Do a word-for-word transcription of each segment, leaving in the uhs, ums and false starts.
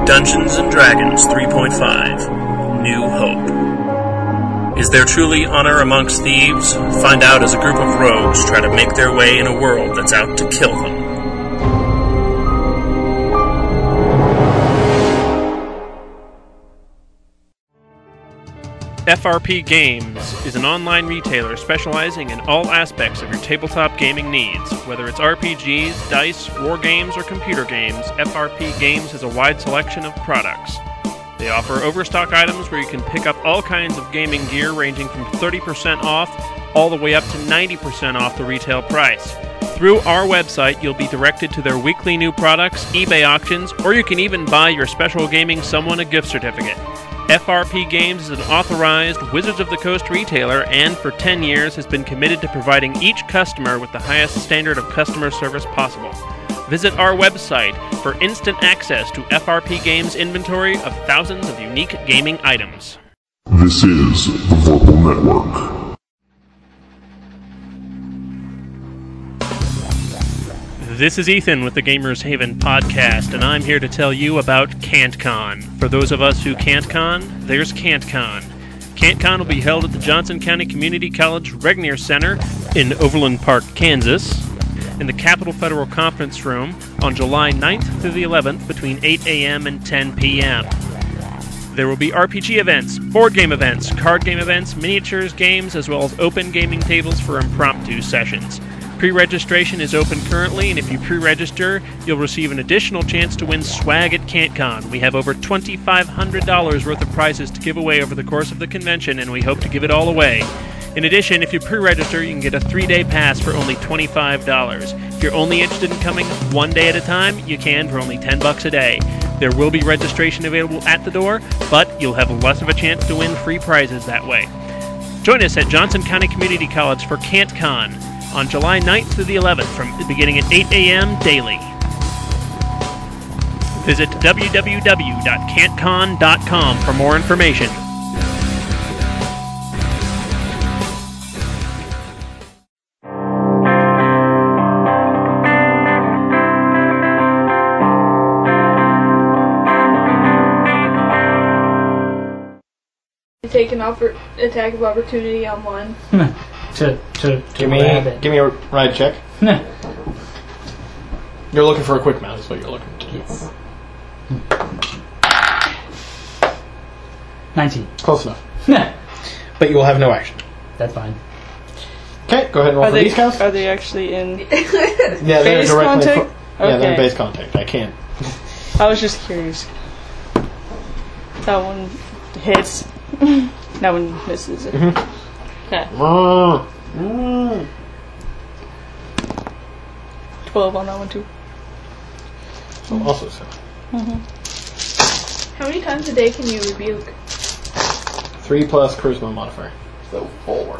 Dungeons and Dragons three point five, New Hope. Is there truly honor amongst thieves? Find out as a group of rogues try to make their way in a world that's out to kill them. F R P Games is an online retailer specializing in all aspects of your tabletop gaming needs. Whether it's R P Gs, dice, war games, or computer games, F R P Games has a wide selection of products. They offer overstock items where you can pick up all kinds of gaming gear ranging from thirty percent off all the way up to ninety percent off the retail price. Through our website, you'll be directed to their weekly new products, eBay auctions, or you can even buy your special gaming someone a gift certificate. F R P Games is an authorized Wizards of the Coast retailer and for ten years has been committed to providing each customer with the highest standard of customer service possible. Visit our website for instant access to F R P Games' inventory of thousands of unique gaming items. This is the Vorpal Network. This is Ethan with the Gamers Haven podcast, and I'm here to tell you about CanTCon. For those of us who can't con, there's CanTCon. CanTCon will be held at the Johnson County Community College Regnier Center in Overland Park, Kansas, in the Capitol Federal Conference Room on July ninth through the eleventh between eight a.m. and ten p.m. There will be R P G events, board game events, card game events, miniatures games, as well as open gaming tables for impromptu sessions. Pre-registration is open currently, and if you pre-register, you'll receive an additional chance to win swag at CanTCon. We have over two thousand five hundred dollars worth of prizes to give away over the course of the convention, and we hope to give it all away. In addition, if you pre-register, you can get a three-day pass for only twenty-five dollars. If you're only interested in coming one day at a time, you can for only ten bucks a day. There will be registration available at the door, but you'll have less of a chance to win free prizes that way. Join us at Johnson County Community College for CanTCon on July ninth through the eleventh, from beginning at eight a.m. daily. Visit w w w dot cantcon dot com for more information. Take an oppor- attack of opportunity on one. to, to, to give me, give me a ride check. You're looking for a quick mount, is what you're looking to do. Yes. nineteen. Close enough. But you will have no action. That's fine. Okay, go ahead and roll are for they, these counts. Are they actually in Yeah, they're base directly. contact? Fo- yeah, they're in Okay. base contact. I can't. I was just curious. That one hits. That one misses. Mm-hmm. Okay. Mm. twelve on that one too. So also so. Mm-hmm. How many times a day can you rebuke? Three plus charisma modifier. So four.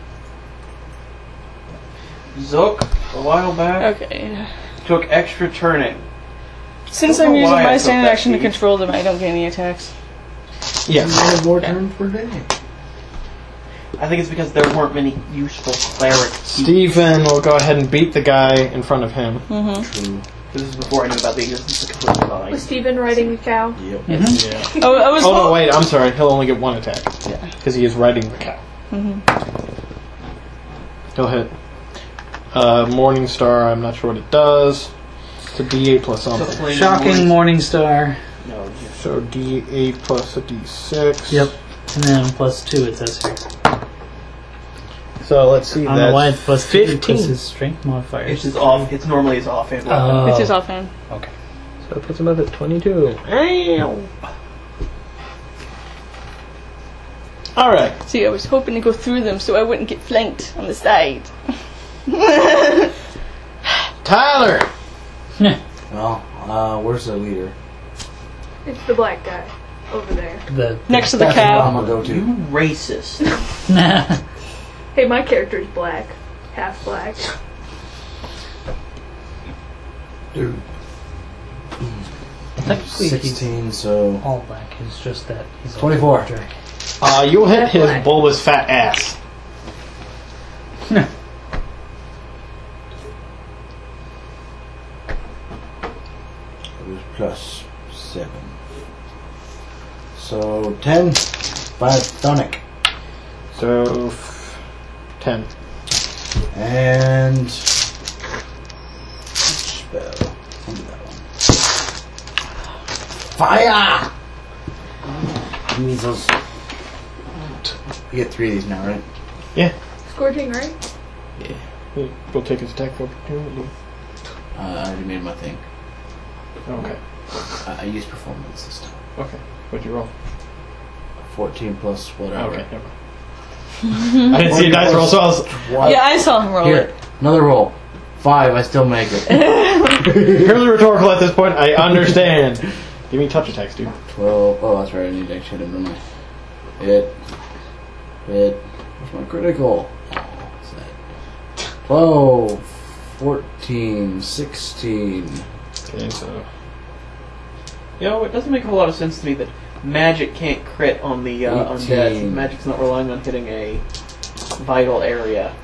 Zook, a while back, Okay. took extra turning. Since I don't I'm know using why I my took standard that action to feat. control them, I don't get any attacks. Yes. You have more turns per day. I think it's because there weren't many useful clerics. Stephen will go ahead and beat the guy in front of him. Mm-hmm. This is before I knew about the existence of complete Was divine. Steven riding the cow? Yep. Mm-hmm. Yeah. Oh, I was. Oh no, wait. I'm sorry. He'll only get one attack. Yeah. Because he is riding the cow. Mm-hmm. He'll hit. Uh, Morningstar. I'm not sure what it does. It's a D eight plus something. So Shocking Morning Star. No, just So D eight plus a D six. Yep. And then plus two it says here. So let's see. I don't know why That's it's plus two fifteen. because his strength modifier. it's his off. It's normally his offhand. weapon. Oh. It's his offhand. Okay. So it puts him up at twenty-two. Ow. All right. See, I was hoping to go through them so I wouldn't get flanked on the side. Tyler. Well, uh, where's the leader? It's the black guy over there. The Next to the That's where I'm cow. gonna go to. You racist. Hey, my character's black. Half black. Dude. Technically, he's Sixteen. So all black. It's just that he's a twenty-four. dragon. Uh, you'll hit his Black. bulbous fat ass. it was plus seven. So ten. Five tonic. So, f- ten. And spell. I'll do that one. Fire! Measles. You get three of these now, right? Yeah. Scorching, right? Yeah. We'll take his attack for opportunity. Uh, I already made my thing. Okay. Uh, I used performance this time. Okay. What'd you roll? fourteen plus whatever. Okay, never mind. I didn't see a dice roll, so I was... What? Yeah, I saw him roll Here, it. another roll. Five, I still make it. Purely rhetorical at this point, I understand. Give me touch attacks, dude. twelve. Oh, that's right, I need to actually hit him, don't I? Hit. Hit. Where's my critical? Oh, what's that? twelve. fourteen. sixteen. Okay, so... You know, it doesn't make a whole lot of sense to me that magic can't crit on the uh, undead. eighteen. Magic's not relying on hitting a vital area.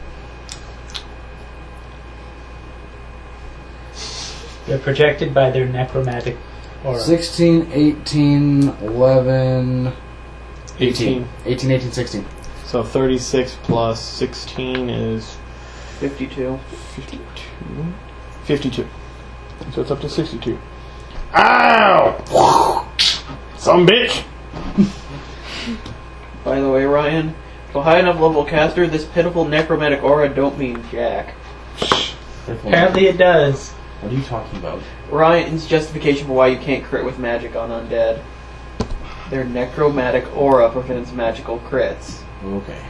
They're protected by their necromantic aura. sixteen, eighteen, eleven, eighteen. eighteen, eighteen, sixteen. So thirty-six plus sixteen is fifty-two. fifty-two. fifty-two. So it's up to sixty-two. Ow! Some bitch! By the way, Ryan, to a high enough level caster, this pitiful necromantic aura don't mean jack. Apparently it does. What are you talking about? Ryan's justification for why you can't crit with magic on undead. Their necromantic aura prevents magical crits. Okay.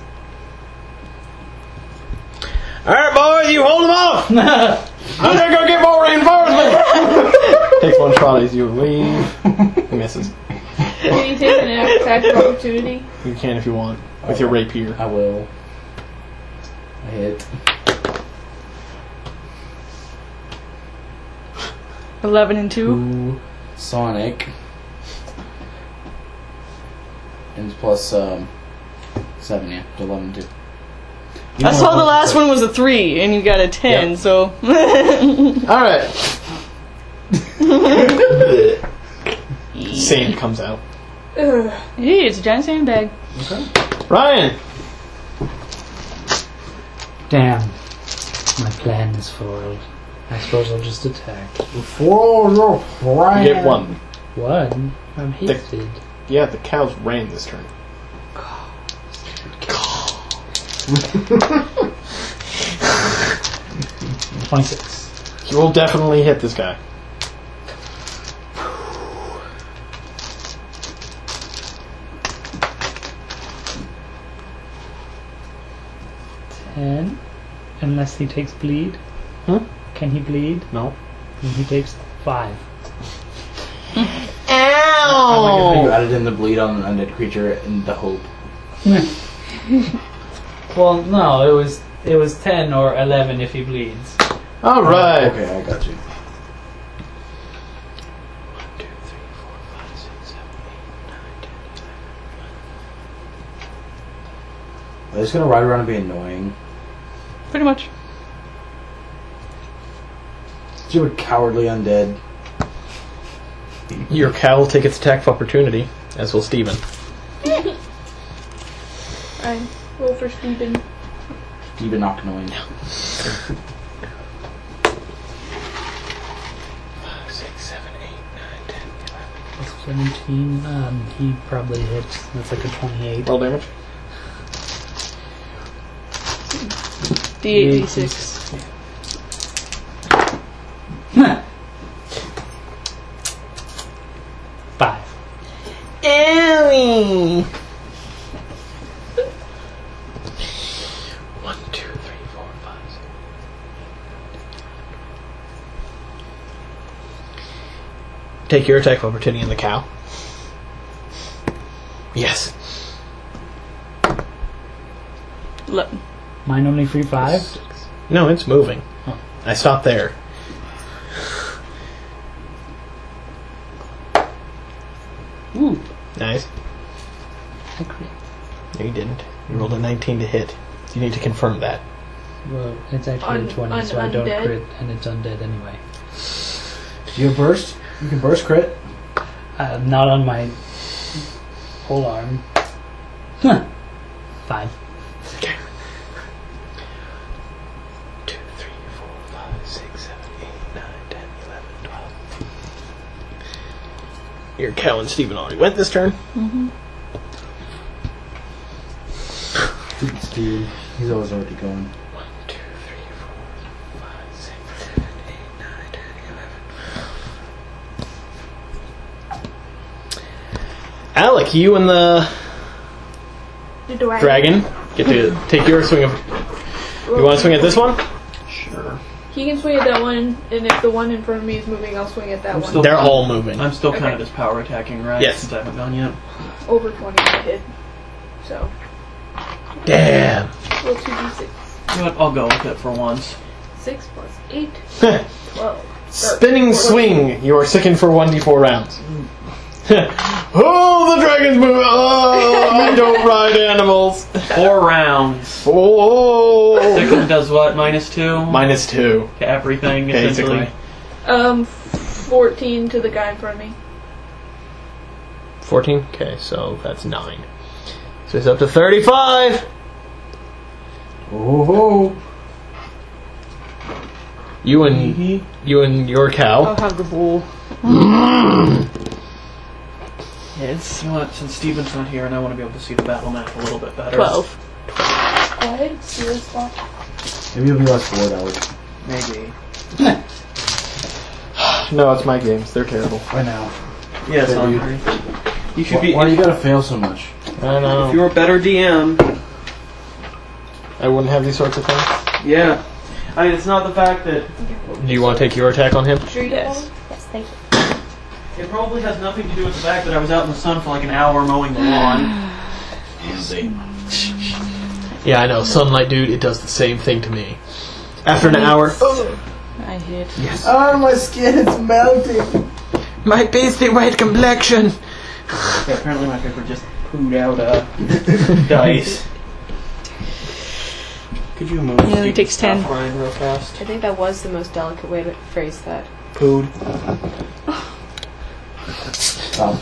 Alright, boys, you hold them off! I'm gonna go get more reinforcements! Takes one shot as you leave. He misses. Can you take an attack of opportunity? You can if you want. With your rapier. I will. I hit. Eleven and two. Two. Sonic. And it's plus um, seven, yeah. To eleven and two. You I know saw what the I'm last saying. one was a three, and you got a ten, Yep. so... Alright. Sand comes out. Ugh. Hey, it's a giant sandbag. Ryan! Damn. My plan is foiled. I suppose I'll just attack. Before you're You get one. One? I'm hasted. Yeah, the cows ran this turn. twenty-six. You will definitely hit this guy. ten. Unless he takes bleed. Hmm? Can he bleed? No. Then he takes five. I like how you added in the bleed on an undead creature in the hope. Well, no, it was it was ten or eleven if he bleeds. Alright. Okay, I got you. I'm just gonna ride around and be annoying. Pretty much. You a cowardly undead. Your cow will take its attack of opportunity, as will Steven. I roll for Steven. Steven not annoying. seventeen. Um, he probably hits. That's like a twenty-eight. Roll damage. D eight, D six. Five. Ew. One, two, three, four, five, six. Take your attack of opportunity on the cow. Yes. Le- Mine only free five. No, it's moving. Oh. I stopped there. Ooh. Nice. I crit. No, you didn't. You rolled a nineteen to hit. You need to confirm that. Well, it's actually Un- a twenty, un- so I don't undead? crit, and it's undead anyway. Do you have burst? You can burst crit? Uh, not on my whole arm. Huh. Fine. Two, three, four, five, six, seven, eight, nine, ten, eleven, twelve. Your cow and Steven already went this turn. Mm-hmm. Steve, he's always already going. One, two, three, four, five, six, seven, eight, nine, ten, eleven. Alec, you and the Do I? dragon get to take your swing of. You want to swing at this one? Sure. He can swing at that one, and if the one in front of me is moving, I'll swing at that I'm one. still- They're all moving. I'm still kind Okay. of just power attacking, right? Yes. Since I haven't gone yet. Over twenty I hit. So, Damn. roll two d six. You know what? I'll go with it for once. six plus eight, twelve. Spinning swing. You are sickened for one d four rounds. Oh, the dragon's moving. Oh, I don't ride animals. Four rounds. Oh. Second does what? Minus two? Minus two. To everything, essentially. Basically. Um, fourteen to the guy in front of me. fourteen? Okay, so that's nine. So it's up to thirty-five. Oh, You and you and your cow. I'll have the bull. Yeah, it's, you know what? Since Steven's not here and I want to be able to see the battle map a little bit better. Twelve. Go ahead, see this spot. maybe you'll be less bored, Alex. Maybe. No, it's my games. They're terrible. Right now. Yeah, it's Yeah, not dude. hard. You should Why, be. why you gotta fail so much? I know. If you were a better D M, I wouldn't have these sorts of things. yeah. I mean, it's not the fact that Do you want to take your attack on him? Sure you Yes. Yes, thank you. it probably has nothing to do with the fact that I was out in the sun for like an hour mowing the lawn. Yeah, I know. Sunlight, dude, it does the same thing to me. After an hour, I hit. Oh, my skin is melting. my pasty white complexion. Yeah, apparently my paper just pooed out uh, dice. Could you move? Yeah, it Steven's takes ten. stuff, Ryan, real fast. I think that was the most delicate way to phrase that. Pooed. Stop.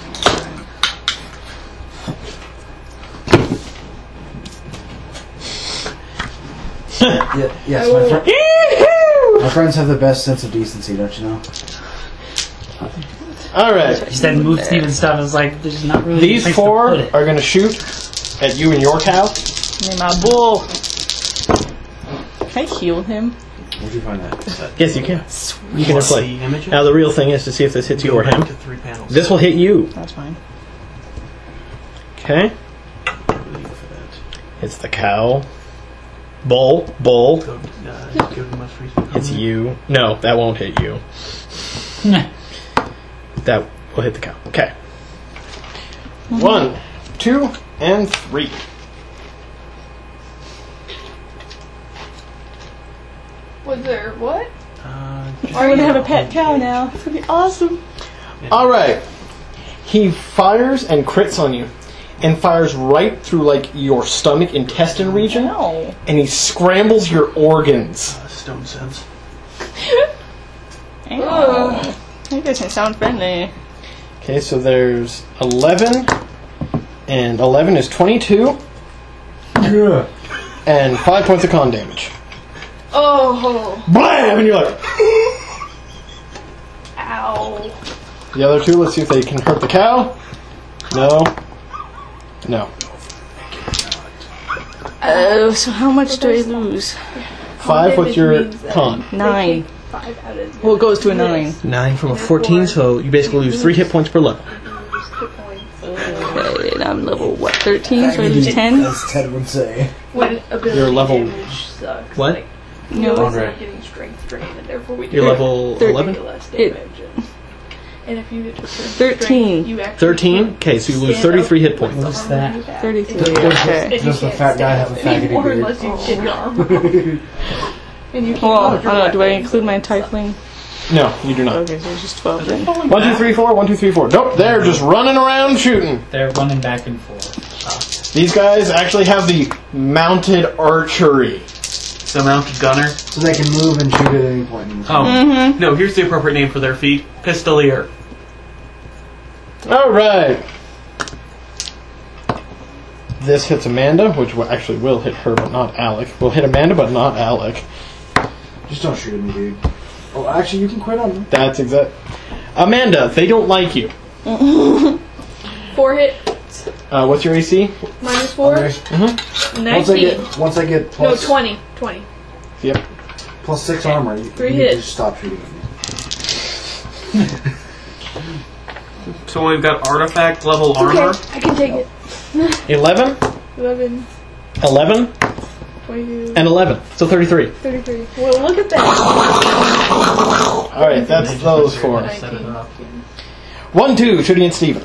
yeah, yes, my, fr- my friends have the best sense of decency, don't you know? All right. He said move Steven's stuff. I was like, there's not really a These place four to put it. are going to shoot at you and your cow. Name my bull. Can I heal him? Where'd you find that? Yes, you can. You can See play. images? Now the real thing is to see if this hits you Go or back him. to three panels. This will hit you. That's fine. Okay. It's the cow. Bull. Bull. Go, uh, go to the most recent It's comment. you. No, that won't hit you. That will hit the cow. Okay. One, two, and three. Was there what? Uh, I'm gonna have a pet cow now. It's gonna be awesome. All right. He fires and crits on you, and fires right through like your stomach intestine region, No. and he scrambles your organs. uh, stone sense. Oh. That doesn't sound friendly. Okay, so there's eleven, and eleven is twenty-two, Yeah. and five points of con damage. Oh, Blam! And you're like, ow. the other two, let's see if they can hurt the cow. No. No. Oh, so how much do I lose? Five with your con. Nine. Five out of Well, it goes to a nine. Nine from a fourteen, so you basically lose three hit points per level. Okay, and I'm level, what, thirteen? So I lose ten? As Ted would say. When ability Your level- damage sucks. What? Like, No. no, it's Andre. not getting strength drain, and therefore we You're do level Thirty. eleven? less It- damage. And, and if you hit to Thirteen. strength, you actually Thirteen? can Okay, so you lose stand thirty-three up hit points. with What's the armor that? you have. thirty-three, And- okay. and you Does the can't fat guy stand have a up faggoty anymore beard? unless you get your armor. And you can't Well, I hold your don't know, do I weapons. include my tiefling? No, you do not. Okay, so it's just twelve then. One, two, three, four. One, two, three, four. Nope, they're just running around shooting. They're running back and forth. These guys actually have the mounted archery. The mounted gunner. So they can move and shoot at any point. Oh, no, here's the appropriate name for their feet. Pistolier. Alright. This hits Amanda, which will actually will hit her, but not Alec. Will hit Amanda, but not Alec. Just don't shoot at me, dude. Oh, actually, you can quit on me. That's exact. Amanda, they don't like you. Four hit. Uh, what's your A C? Minus four. Okay. Mm-hmm. nineteen. Once I get, once I get no, plus, twenty. twenty. Yep. plus six armor, you, Three you need hits. to just stop shooting at me. So we've got artifact level It's armor. okay. I can take it. eleven, eleven, eleven, twenty-two, and eleven. So thirty-three. thirty-three. Well, look at that. Alright, that's those four. Set it up. One, two, shooting at Steven.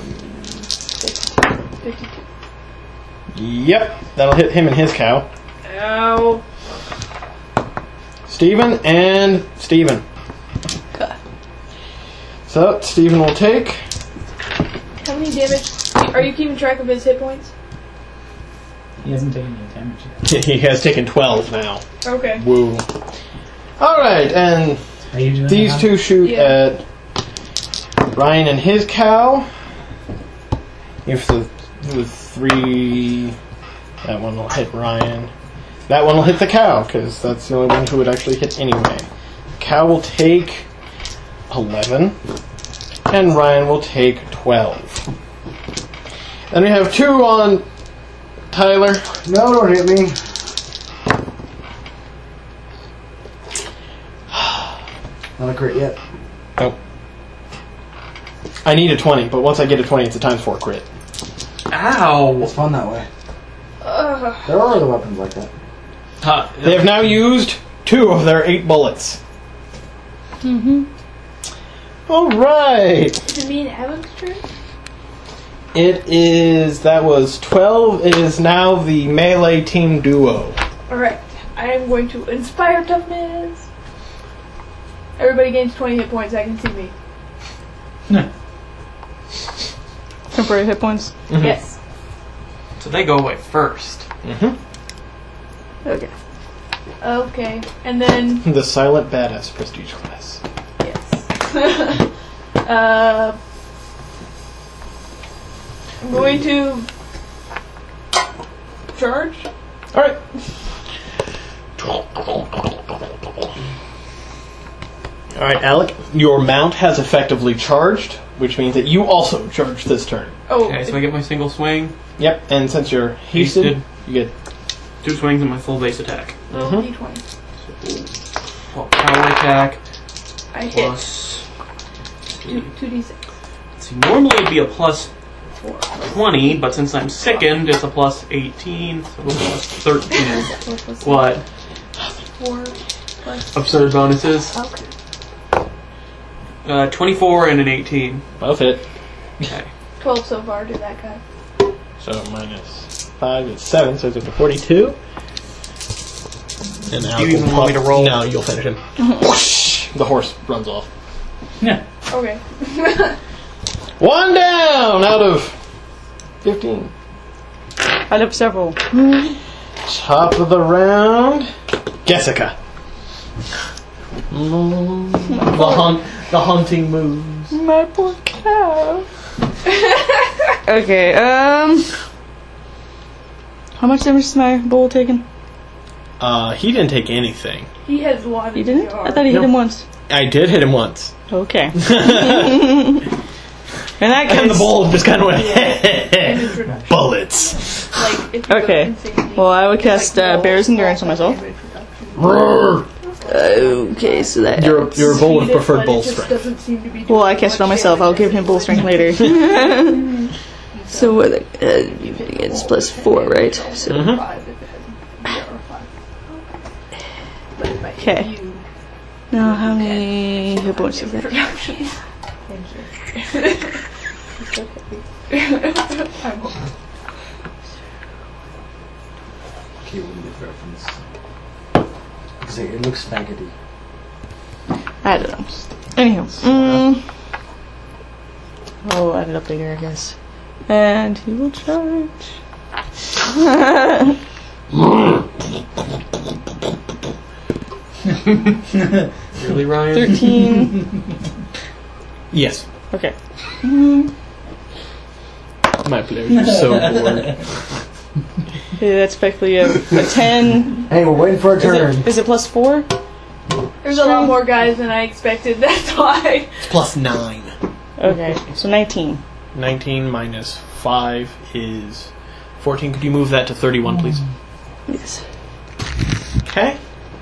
fifty-two. Yep, that'll hit him and his cow. Ow. Steven and Steven. Okay. So, Steven will take. How many damage? Are you keeping track of his hit points? He hasn't taken any damage yet. He has taken twelve now. Okay. Woo. Alright, and Are you doing these that? two shoot Yeah. at Ryan and his cow. If the with three, that one will hit Ryan. That one will hit the cow, because that's the only one who would actually hit anyway. Cow will take eleven, and Ryan will take twelve. Then we have two on Tyler. No, don't hit me. Not a crit yet. Oh. I need a twenty, but once I get a twenty, it's a times four crit. Ow! It's fun that way. Ugh. There are other weapons like that. Uh, They have now used two of their eight bullets. Mm-hmm. Alright. Is it me and Alec's turn? It is, that was twelve. It is now the melee team duo. Alright. I am going to inspire toughness. Everybody gains twenty hit points. I can see me. Temporary hit points. Mhm. Yes. so they go away first. Mm-hmm. Okay. Okay. And then, The silent badass prestige class. yes. uh, I'm going to charge. Alright. Alright, Alec, your mount has effectively charged, which means that you also charge this turn. Oh, Okay, so I get my single swing, Yep, and since you're hasted, Hasted. you get. two swings, and my full base attack. roll Mhm. d twenty. Well, power attack I hit. plus. Two, two d six. Let's see, normally it'd be a plus twenty, but since I'm sickened, it's a plus eighteen, so a plus thirteen. Four plus What? Four plus. Absurd bonuses. Okay. Uh, twenty-four and an eighteen. Both hit. Okay. twelve so far to that guy. So minus five is seven, so it's up to forty-two. And Do Alec you even will want me to prob- roll? No, you'll finish him. Whoosh! The horse runs off. Yeah. Okay. One down out of fifteen. I have several. Top of the round, Jessica. Mm, the, hunt, the hunting moves. My poor cow. Okay, um. How much damage is my bull taking? Uh, he didn't take anything. He has one. He didn't? I thought he hit No. him once. I did hit him once. Okay. In that And the case. bull just kind of went, In introduction. bullets. Like, if you Okay. go insanely- Well, I would cast uh, Bear's Endurance on myself. Roar. Okay, so that. Your, your bull would Speed it, prefer but bull it just strength. doesn't seem to be Well, I doing cast it on much myself. I'll damage. give him bull strength later. So, uh, it's plus four, right? So. Mhm. Five if it has zero or five. But it might Okay. be you. Now, how many hit points is that? Introduction. Thank you. It's okay. I'm hoping. Okay, we'll get reference. Because it looks faggoty. I don't know. Anyhow. Mm, I'll add it up later, I guess. And he will charge. Really, Ryan? thirteen. Yes. Okay. Mm, My pleasure. So bored. Okay, that's effectively a, a ten. Hey, we're waiting for our Is turn. it, is it plus four? There's a lot more guys than I expected, that's why. It's plus nine. Okay, so nineteen. Nineteen minus five is fourteen. Could you move that to thirty-one, please? Yes. Okay.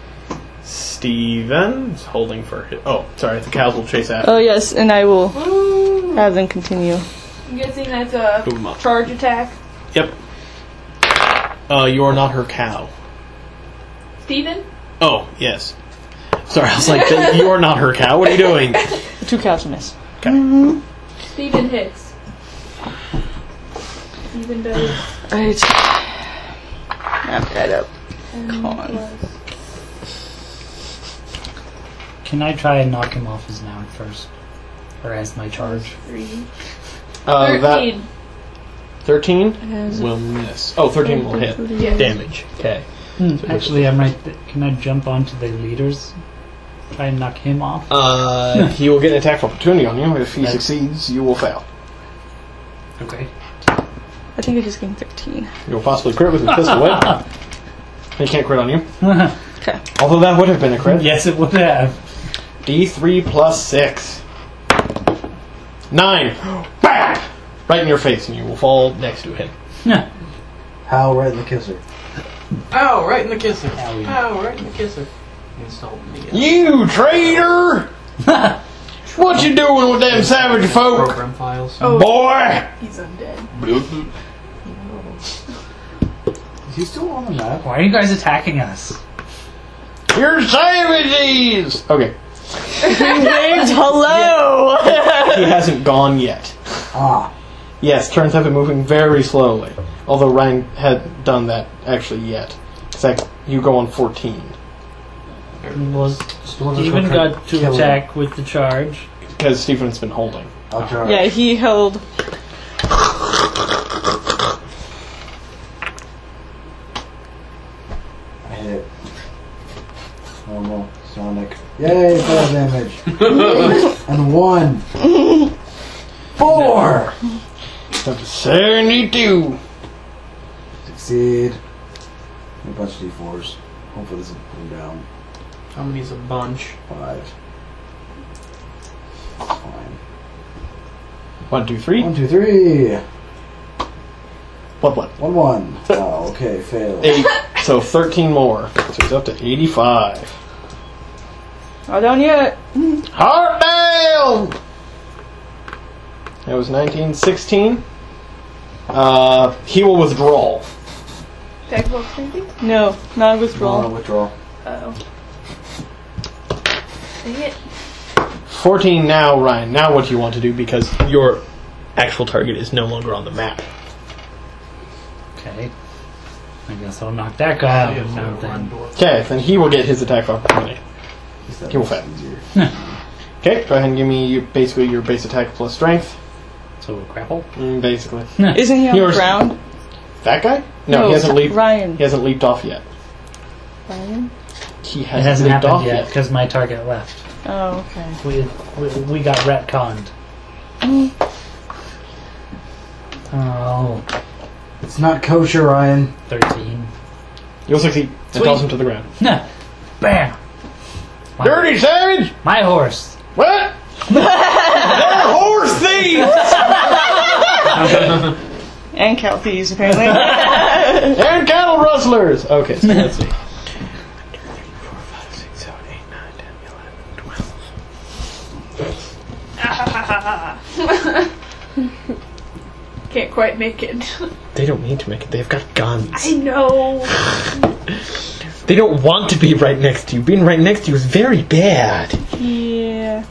Steven is holding for his... Oh, sorry. The cows will chase after. Oh yes, and I will Ooh. have them continue. I'm guessing that's a Move 'em up. charge attack. Yep. Uh, you are not her cow. Steven? Oh, yes. Sorry, I was like, you are not her cow. What are you doing? Two cows miss. Okay. Steven hits. Steven does. Right. Map that up. ten on. plus- Can I try and knock him off his mount first? Or as my charge? Three. Uh, that Thirteen. thirteen Has- will miss. Oh, thirteen will hit. Yes. Damage. Okay. Hmm, actually, I'm right. Th- can I jump onto the leaders? Try and knock him off? Uh, he will get an attack of opportunity on you. If he Right. succeeds, you will fail. Okay. I think I just gained thirteen. You will possibly crit with his pistol whip. He can't crit on you. Okay. Although that would have been a crit. Yes, it would have. D three plus six. Nine. Bam! Right in your face, and you will fall next to him. How right in the kisser. Ow, right in the kisser. Owie. Ow, right in the kisser. Insult me. You traitor! What you doing with them savage folk? Program files. Oh, Boy! he's undead. Is he still on the map? Why are you guys attacking us? You're savages! Okay. Hello! He hasn't gone yet. Ah. Yes, turns have been moving very slowly. Although Ryan hadn't done that actually yet. Because you go on fourteen. Well, Steven got to Kill him. attack with the charge. Because Stephen's been holding. I'll try. Yeah, he held. I hit it. Normal. Sonic. Yay, five damage. And one. Four! Up to seventy-two. Succeed. A bunch of D fours. Hopefully this will put him down. How many's a bunch? Five. Fine. One, two, three. One, two, three. What, what? One, one. Oh, okay, fail. Eight. So thirteen more. So he's up to eighty-five. Not down yet. Heart down! That was nineteen, sixteen. Uh, he will withdraw. Attack of opportunity? No, not a Roll withdrawal. withdrawal. Uh-oh. Dang it. fourteen now, Ryan. Now what do you want to do? Because your actual target is no longer on the map. Okay. I guess I'll knock that guy out of his mount then. Okay, then he will get his attack of opportunity. He will fail. Okay, go ahead and give me your, basically your base attack plus strength. So grapple? Mm, basically. Isn't he on Yours- the ground? That guy? No, he hasn't leaped. Ryan. He hasn't leaped off yet. Ryan? He It hasn't, hasn't leaped happened off yet yet. because my target left. Oh, okay. We, we, we got retconned. Oh, It's not kosher, Ryan. thirteen. You'll succeed. And toss him to the ground. Nah. Bam! My, Dirty savage! my horse. What? They're horse thieves! And cow thieves, apparently. And cattle rustlers! Okay, so let's see. Can't quite make it. They don't need to make it. They've got guns. I know. They don't want to be right next to you. Being right next to you is very bad. Yeah.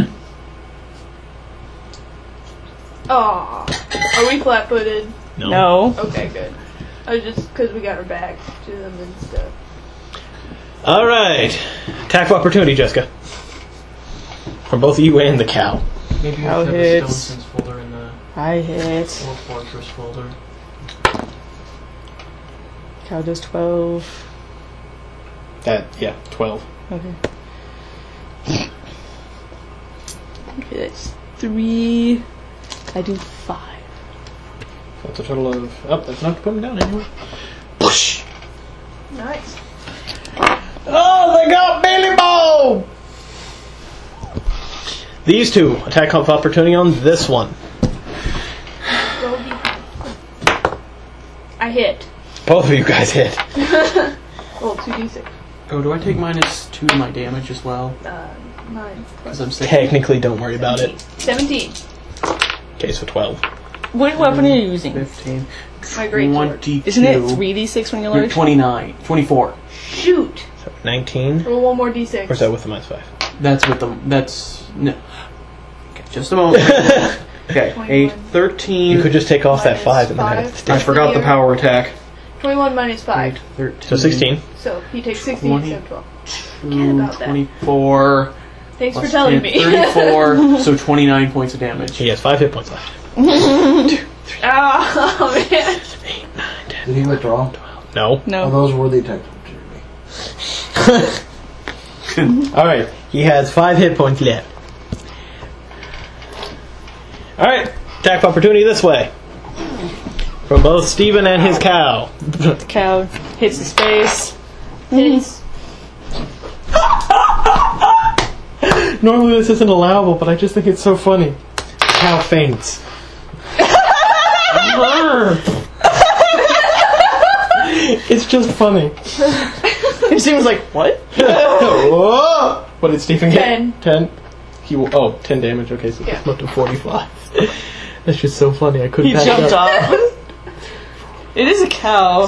Aw. Are we flat-footed? No. Okay, good. I was just because we got our backs to them and stuff. All right. Attack of opportunity, Jessica. From both you and the cow. Maybe you Cow have the hits. Stone Sense folder in the I hit. Old Fortress folder. Cow does twelve. That, yeah, twelve. Okay. Okay, that's three. I do five. That's a total of... Oh, that's enough to put him down anyway. Push! Nice. Oh, they got Billy Bob! These two, attack of opportunity on this one. Roll D. I hit. Both of you guys hit. Roll two d six. Oh, do I take minus two to my damage as well? Uh, nine. Because I'm sick. Technically, don't worry about it. seventeen. Okay, so twelve. What weapon are you using? fifteen. My great sword. twenty-two. Isn't it three d six when you're You're large? twenty-nine. twenty-four. Shoot. So nineteen. Roll one more d six. Or is that with the minus five? That's with the... That's... No. Okay, just a moment. Okay, eight, thirteen. You could just take off that Minus five and then five. have to I stick. forgot the power attack. twenty-one minus five. eight, thirteen. So sixteen. So he takes sixteen twenty. instead of twelve. Forget about that. twenty-four. Thanks for plus telling ten, me. thirty-four, so twenty-nine points of damage. He has five hit points left. Oh, man. Did he withdraw? No. Oh, No. those were the attack opportunity. Alright, he has five hit points left. Alright, attack of opportunity this way. From both Steven and his cow. The cow hits his face. Hits. Normally this isn't allowable, but I just think it's so funny. Cow faints. It's just funny. And she was like, what? Whoa! What did Stephen get? Ten. Ten? He will, oh, ten damage. Okay, so Yeah. it's up to forty-five. That's just so funny. I couldn't He back jumped up. off. It is a cow.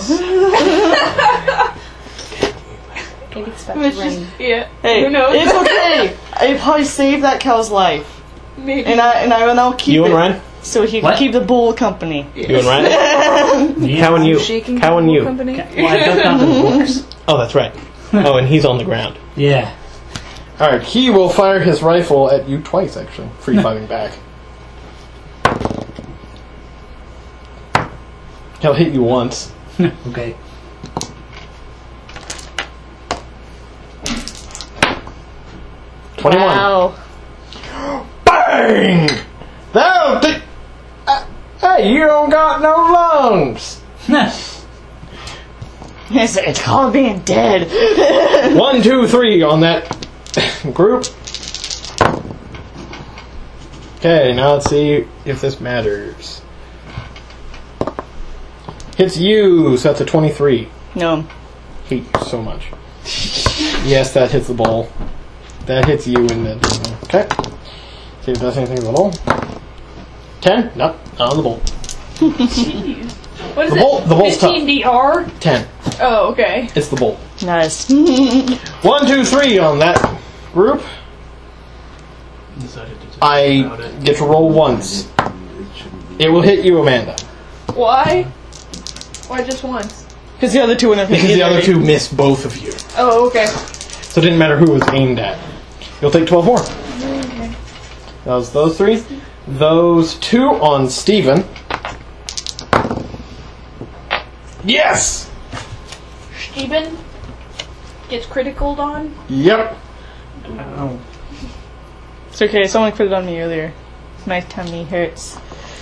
Maybe expect It's rain. just, yeah. Hey, Who knows? it's okay. I probably saved that cow's life. Maybe. And I and I will now keep You and it Ryan? so he What? can keep the bull company. You and Ryan? Cow and you. Shaking Cow and Bull you. Company. Well, I ducked onto the books. Oh, that's right. Oh, and he's on the ground. Yeah. Alright, he will fire his rifle at you twice, actually. Free fighting back. He'll hit you once. Okay. twenty-one. Wow. Bang! That'll th- uh, Hey, you don't got no lungs! It's, it's called being dead. One, two, three on that group. Okay, now let's see if this matters. Hits you, so that's a twenty-three. No. Hate you so much. Yes, that hits the ball. That hits you in the... Okay. See if it does anything to the ball. ten? Nope, not on the ball. Jeez. What is The it? bolt- the bolt's tough. fifteen D R? ten. Oh, okay. It's the bolt. Nice. One, two, three on that group. I get to roll once. It will hit you, Amanda. Why? Why just once? Because the other two wouldn't have hit Because the either. other two missed both of you. Oh, okay. So it didn't matter who it was aimed at. You'll take twelve more. Okay. That was those three. Those two on Steven. Yes! Steven gets criticaled on. Yep. Oh. It's okay, someone critted on me earlier. My tummy hurts.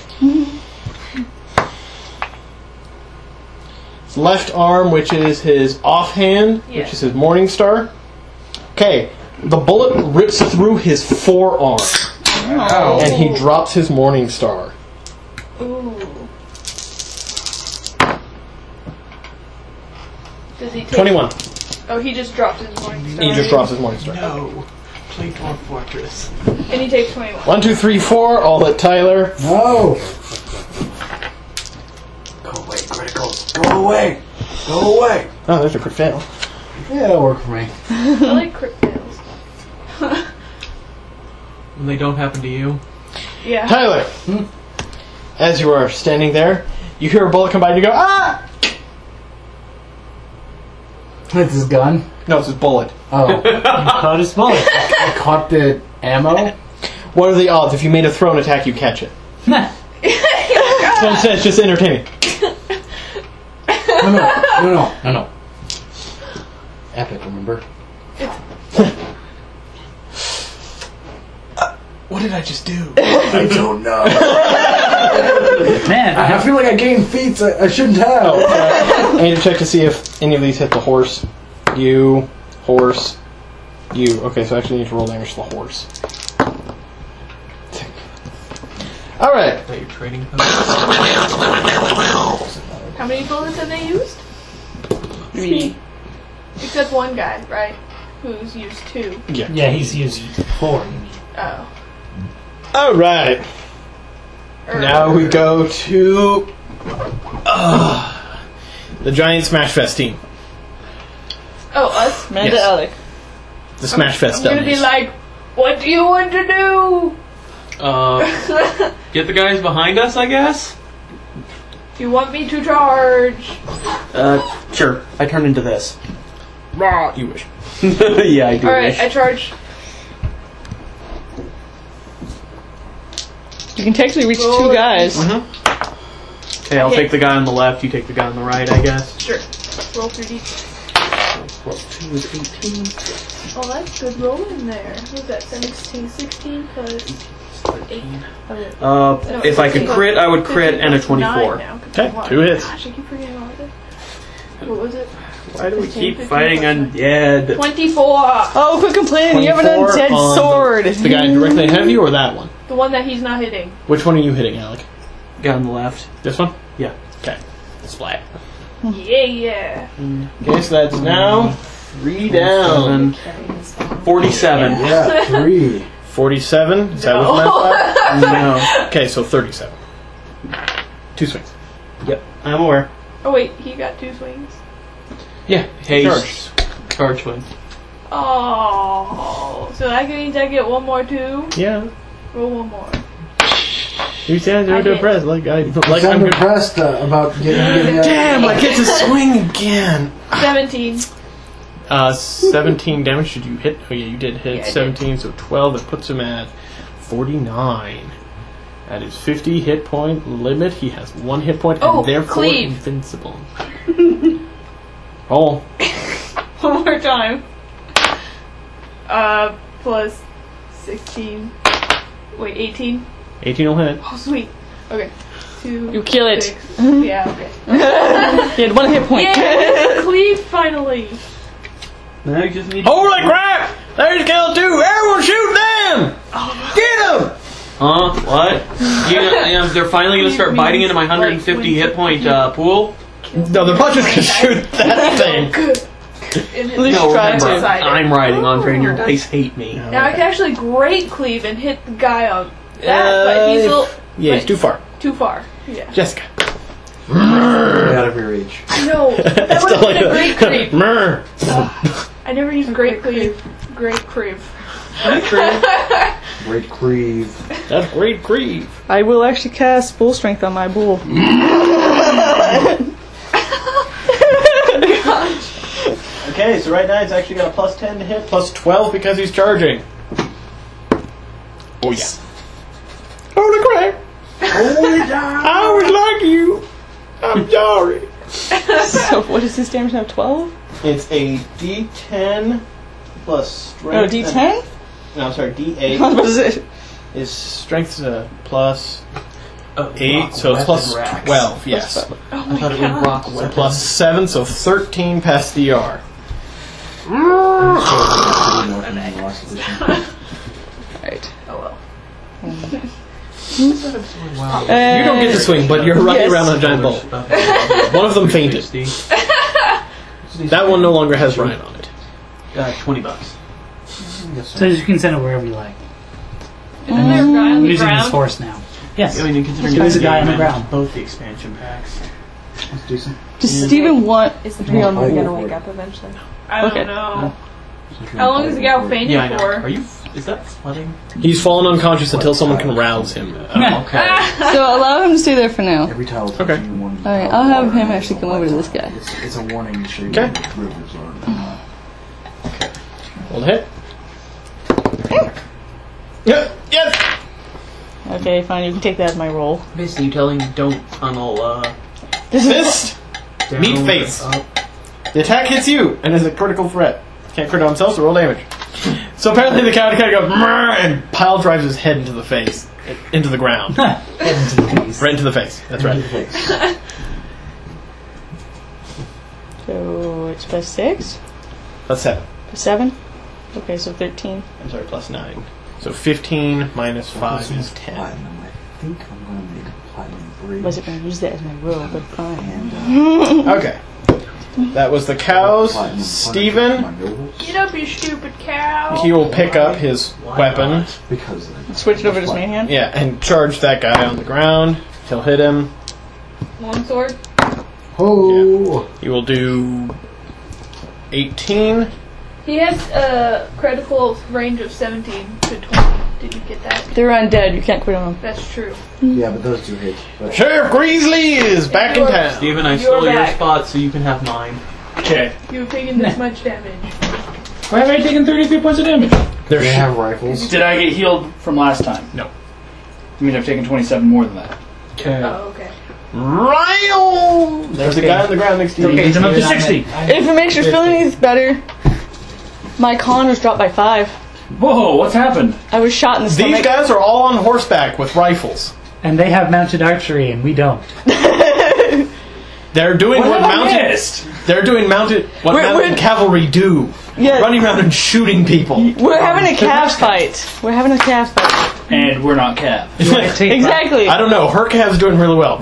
His left arm, which is his offhand, Yeah. which is his Morning Star. Okay, the bullet rips through his forearm, Ow. and he drops his Morning Star. Ooh. Does he take... twenty-one. Oh, he just dropped his morning star. He just drops his Morning Star. No. Play Dwarf Fortress. And he takes twenty-one. One, two, three, four. All at Tyler. No! Go away, criticals. Go away! Go away! Oh, there's a crit fail. Yeah, that'll work for me. I like crit fails. When they don't happen to you. Yeah. Tyler, as you are standing there, you hear a bullet come by and you go, ah! It's his gun. No, it's his bullet. Oh. Caught his bullet. I caught the ammo. What are the odds if you made a thrown attack, you catch it? So instead, it's just entertaining. No, no, no, no, no, no. Epic, remember? What did I just do? I don't know. Man, I feel like I gained feats I, I shouldn't have. I need to check to see if any of these hit the horse. You, horse, you. Okay, so I actually need to roll damage to the horse. Alright. Is that your trading post? How many bullets have they used? Three. Except one guy, right? Who's used two. Yeah. yeah, he's used four. You mean? Oh. Alright. Er, Now we go to uh, the Giant Smash Fest team. Oh, us? Amanda Yes. Alec. The Smash Fest I'm gonna dummies. be like, what do you want to do? Uh, get the guys behind us, I guess? You want me to charge? Uh, sure. I turn into this. You wish. Yeah, I do. Alright, wish. I charge. You can technically reach Roll two it. guys. Mm-hmm. Okay, I'll Okay. take the guy on the left, you take the guy on the right, I guess. Sure. Roll three d. Plus two is eighteen. Oh, that's good rolling there. What was that? sixteen, sixteen plus eight. Uh, No, if I could fifteen. crit, I would crit fifteen and a plus nine twenty-four. now, 'cause Okay, of one. two hits. Gosh, I keep forgetting all of it. What was it? Why do we fifteen, keep fifteen fighting plus nine. undead? twenty-four! Oh, quit complaining. You have an twenty-four undead on sword. The, the guy directly ahead of you or that one? The one that he's not hitting. Which one are you hitting, Alec? Guy on the left. This one? Yeah. Okay. Splat. Yeah, yeah. Okay, so that's now three down. Seven. Forty-seven. Yeah, three. forty-seven? Is that with my No. Okay, so thirty-seven. Two swings. Yep, I'm aware. Oh wait, he got two swings. Yeah. Hey, Charge. charge swing. Oh, so that means I get one more too. Yeah. Roll one more. You sound I so did. depressed. Like I Like like I'm I'm impressed uh, about getting. getting Damn, I get to swing again. Seventeen. Uh, seventeen damage. Did you hit? Oh yeah, you did hit. Yeah, I did. seventeen, so twelve. It puts him at forty-nine. At his fifty hit point limit, he has one hit point, Oh, and therefore cleave. invincible. Roll. One more time. Uh, plus sixteen. Wait, eighteen. eighteen will hit. Oh, sweet. Okay. Two. You kill it. six. Yeah, okay. He had one hit point. Yeah, cleave finally. Now you just need. Holy crap! There's kill two. Everyone shoot them! Get them! Huh? What? You know, you know, they're finally gonna start biting into my one hundred fifty hit point uh, pool. No, they're probably just gonna shoot that thing. And At least No, try remember, to. Decided. I'm riding on train. Your dice hate me. Now I can actually great cleave and hit the guy on that, Uh, but he's a little Yeah, but it's too far. too far. Yeah. Jessica. out of your reach. No, that would have been a great cleave. Murr. I never used great cleave. Great cleave. Great Creve. That's great grief. I will actually cast full strength on my bull. Okay, so right now he's actually got a plus ten to hit, plus twelve because he's charging. Oh yeah. Holy crap! Holy cow! I always like you. I'm sorry. So what is his damage now? twelve? It's a D ten plus strength. Oh, D ten? No, I'm sorry, D eight What is it? is strength uh, plus Oh, eight, rock so it's plus weapon racks. twelve. Yes. Oh I my thought it was god. rock So weapon. plus seven, so thirteen past D R. Alright. Oh well. Uh, You don't get to swing, but you're running yes. around on a giant ball. One of them fainted. That one no longer has Ryan on it. Uh, twenty bucks. So you can send it wherever you like. Isn't there a guy on I'm the using this ground? horse now. Yes. I mean, considering There's a guy on the you ground. both the expansion packs. That's decent. Does Steven want Is the to be on dragon the gonna board? wake up eventually? I don't Okay. know. How long is the gal fainted Yeah, I know. for? Are you? Is that flooding? He's fallen unconscious until someone can rouse him. Okay. So allow him to stay there for now. Every tile is Okay. one. Alright, I'll have him actually come over to this guy. It's, it's a warning to show you Okay. where the rivers are. Hold the hit. Yeah, yes! Okay, fine, you can take that as my roll. Basically, you telling don't tunnel. Uh, This is Fist! down, Meat face. up. The attack hits you and is a critical threat. Can't crit on himself, so roll damage. So apparently the cow kind of goes "Mrrr," and pile drives his head into the face, into the ground, Head into the face. right into the face. That's right. Into the face. So it's plus six? Plus seven. Plus seven? Okay, so thirteen. I'm sorry, plus nine. So fifteen minus five is ten. Platinum. I think I'm going to make a platinum bridge. I wasn't going to use that as my roll, but fine. Okay. That was the cows. Stephen, Get up, you stupid cow. he will pick up his weapon. Because Switch it over to his main hand? Yeah, and charge that guy on the ground. He'll hit him. Longsword. Oh! He will do eighteen. He has a critical range of seventeen to twenty. Did you get that? They're undead, you can't quit on them. That's true. Yeah, but those do hit. But Sheriff Greasley is back in You're- town. Steven, I You're stole your back. spot so you can have mine. Okay. You've taken this much damage. Why have I taken thirty-three points of damage? They're they sh- have rifles. Did I get healed from last time? No. I mean, I've taken twenty-seven more than that. Okay. Oh, okay. Ryan! There's a guy on the ground next to you. Okay, I'm up to sixty. If it makes your feelings better, my con was dropped by five. Whoa, what's happened? I was shot in the These stomach. guys are all on horseback with rifles. And they have mounted archery, and we don't. They're doing What what, have I mounted. missed? They're doing mounted. What We're- mounted we're- cavalry do. Yeah. Running around and shooting people. We're having a calf fight. We're having a calf fight. And we're not Cav. Exactly. I don't know. Her calf's doing really well.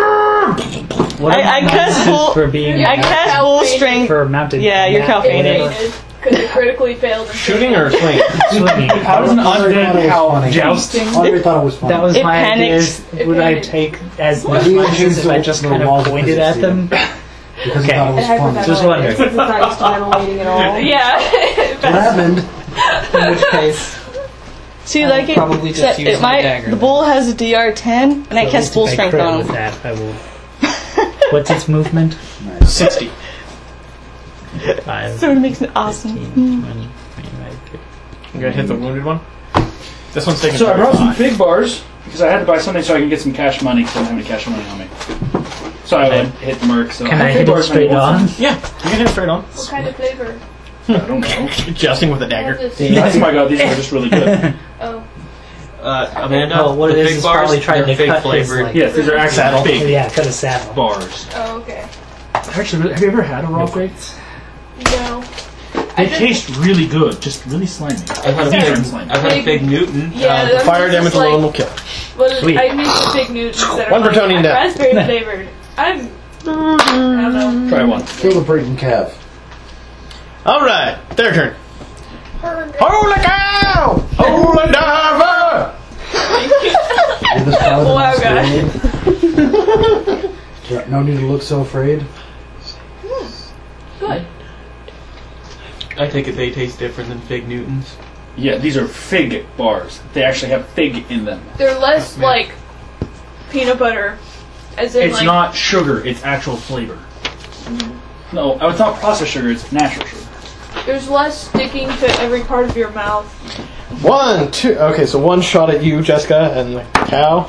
What I, I are my cast bonuses full. for being I cast full strength. for mounted. Yeah, you're yeah, calf It fainted. fainted because it critically failed. and Shooting or swinging? Swinging. How does an undead cow Jousting. Andre thought it was funny. That was It my idea. panics. Is, It would I panics. take as much Maybe punches change if the- I just the kind walls of of pointed at them? because he Okay. thought it was funny. Just wondering. Since it's not used to ventilating at all. Yeah. What happened? In which case, So you I like would it? probably just Except use it my might- dagger The then. bull has a D R ten, and I So at cast least full if I strength crit on with him. that, I will. What's its movement? sixty. Five. So it makes it awesome. fifteen, twenty, twenty-five, fifty. You gonna hit the wounded one? This one's taking So I brought some five. fig bars because I had to buy something so I can get some cash money because I don't have any cash money on me. So I would hit the merc. So Can have I fig hit it bars straight and I on? want Yeah, you can hit straight on. What kind of flavor? some- I don't know. Jousting with a dagger. How's Oh this? my god, these are just really good. Oh. Uh, Amanda, Oh, what the it is fig is bars, probably trying they're to fig cut his, flavored like- Yes, these are Saddle. actually fig Yeah, cut a saddle. bars. Oh, okay. Actually, have you ever had a raw grape? No. They I just- taste really good, just really slimy. I've had a These fig, aren't slimy. I've had a Fig- fig Newton. Yeah, uh, that's Fire just damage like, alone will kill. What is, Sweet. I need some big nudes that are One like, Bretonian I'm down. raspberry flavored. I'm. I don't know. Try one. Kill the Breton calf. Alright, their turn. Holy cow! Holy diver! Give this paladin Wow, a guys. spade. No need to look so afraid. Good. I take it they taste different than fig Newtons. Yeah, these are fig bars. They actually have fig in them. They're less like peanut butter, as in It's like. not sugar, it's actual flavor. No, oh, it's not processed sugar, it's natural sugar. There's less sticking to every part of your mouth. One, two. Okay, so one shot at you, Jessica, and the cow.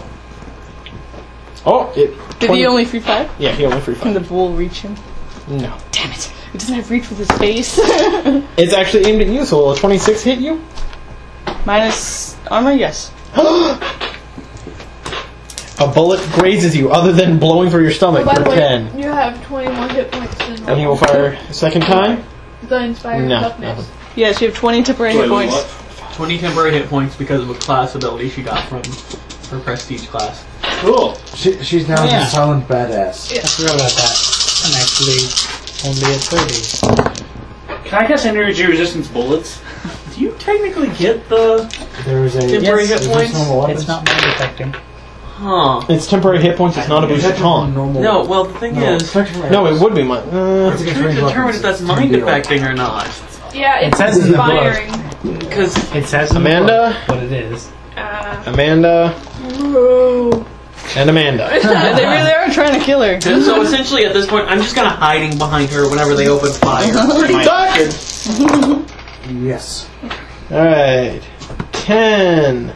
Oh, it. Did twenty he only free five? Yeah, he only free Can five. the bull reach him? No. Damn it. He doesn't have reach with his face. It's actually aimed at you, so will a twenty-six hit you? Minus armor, yes. A bullet grazes you, other than blowing through your stomach By for the way, ten. you have twenty more hit points than And he will fire a second time? the inspired No, toughness. nothing. Yes, you have twenty temporary hit Wait, points. what? twenty temporary hit points because of a class ability she got from her prestige class. Cool. She, she's now Oh, yeah. a silent badass. I forgot about that. I'm actually only at thirty. Can I cast energy resistance bullets? Do you technically get the... There is a Temporary yes, hit is this points? normal weapons? It's not my detecting. Huh. It's temporary hit points, it's not a boosted taunt. Normal. No, well, the thing No, is, technically- No, it would be mine. Uh, It's I'm against trying ranged to determine weapons. if that's It's mind two D R. affecting or not. Yeah, It it's says in the book. inspiring. Because It says in the Amanda? book what it is. Uh, Amanda whoa. and Amanda. They really are trying to kill her. so essentially at this point, I'm just kind of hiding behind her whenever they open fire. Pretty good! Yes. Alright. ten.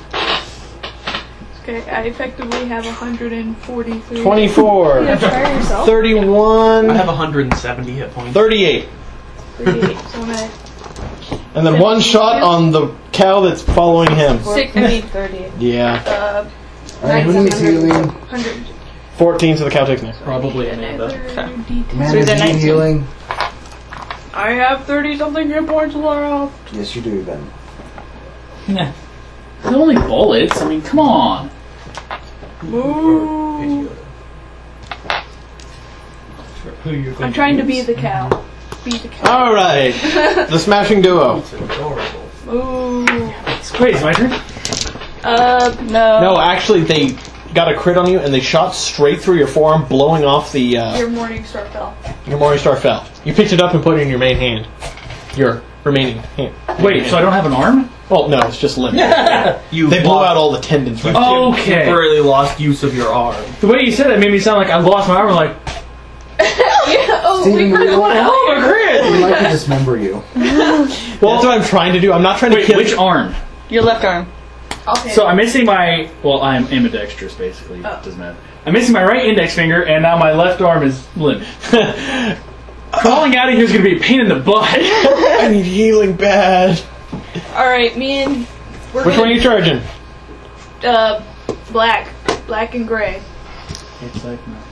Okay, I effectively have one hundred forty-three. twenty-four. Yeah, try yourself. thirty-one. I have one hundred seventy hit points. thirty-eight. thirty-eight. So I'm at And then one shot on the cow that's following him. Six, I mean thirty. Yeah. Uh, Alright, who needs healing? one hundred. fourteen, so the cow takes next. Probably Amanda. Amanda, do you need healing? I have thirty something hit points left. Yes, you do, Ben. Nah. They're only bullets. I mean, come on. Moo. Who you're going I'm trying to to be use? the cow. Be the cow. Alright. The smashing duo. Ooh. It's crazy. My turn. Uh, no. No, actually, they got a crit on you and they shot straight through your forearm, blowing off the. Uh, Your morning star fell. your Morningstar fell. You picked it up and put it in your main hand. Your remaining hand. Wait, so I don't have an arm? Oh, no, it's just limp. You They blew lost- out all the tendons. Right? Okay. temporarily lost use of your arm. The way you said it made me sound like I lost my arm. I'm like, Yeah, oh, Steven, we we could want- hell of a crit! We'd like to dismember you. Well, that's what I'm trying to do. I'm not trying to Wait, kill which you. arm? Your left arm. Okay. So I'm missing my. Well, I'm ambidextrous, basically. Oh. Doesn't matter. I'm missing my right index finger, and now my left arm is limp. Crawling out of here is going to be a pain in the butt. I need healing bad. Alright, me and... We're Which gonna, one are you charging? Uh, black. Black and gray. It's like, no.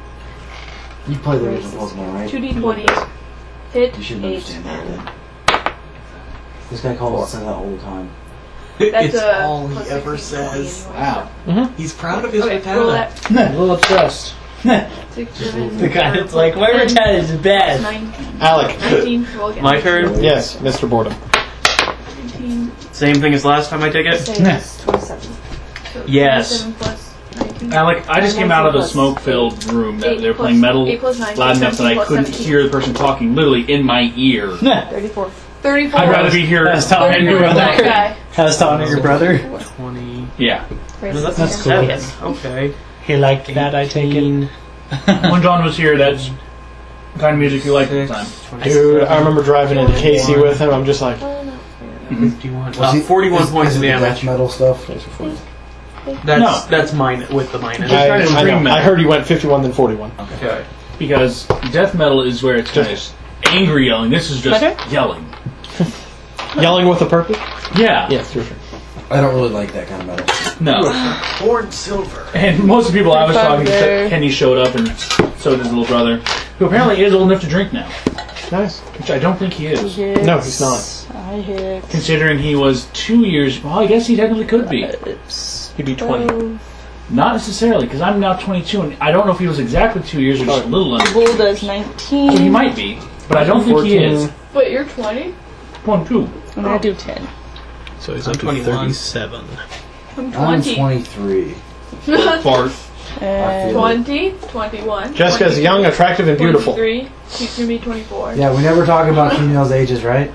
You play the original Pokemon, right? two d twenties. Hit, You should eight. understand that. This guy calls us that all the time. That's it's a all he plus ever sixteen, twenty says. anyway, He's proud of his so. Okay, roll Rattata. that. A little obsessed. Six, seven, The guy that's like, my Rattata is bad. nine, Alec. nineteen. Roll again. My turn. Yes, Mister Boredom. nineteen. Same thing as last time I take it. Six, twenty-seven. So Yes. twenty-seven plus nineteen. Alec, I just came out of the smoke-filled room that they were playing metal eight plus nine, loud enough that I plus couldn't seventeen. hear the person talking literally in my ear. thirty-four. thirty-four. I'd rather be here. That's how I knew thirty-four. that. Guy. How's talking to your brother? twenty. Yeah. No, that's, That's cool. seven. Okay. He liked that, I take it. When John was here, that's the kind of music you liked at the time. Dude, I remember driving into Casey with him. I'm just like, fifty-one. Was Uh, he- forty-one is- points is of it the damage. death metal stuff. That's No. that's mine with the minus. I, trying to I, dream know. metal. I heard you went fifty-one, then forty-one. Okay. Because death metal is where it's kind of angry yelling. This is just Okay. yelling. Yelling with a purpose? Yeah. Yes, for sure. I don't really like that kind of metal. No. Born silver. And most of the people I was talking to, Father. Kenny showed up, and so did his little brother, who apparently is old enough to drink now. Nice. Which I don't think he is. No, he's not. I hit. Considering he was two years. Well, I guess he technically could be. It's He'd be twenty. Not necessarily, because I'm now twenty-two, and I don't know if he was exactly two years or just a little under. Bull does nineteen. So he might be, but I don't think he is. But you're twenty? twenty-two. And I do ten. So he's I'm up to twenty-one. thirty-seven. I'm I'm twenty. twenty-three. Fart. And twenty, twenty-one. Jessica's young, attractive, and beautiful. twenty-three. She's gonna be twenty-four. Yeah, we never talk about females' ages, right?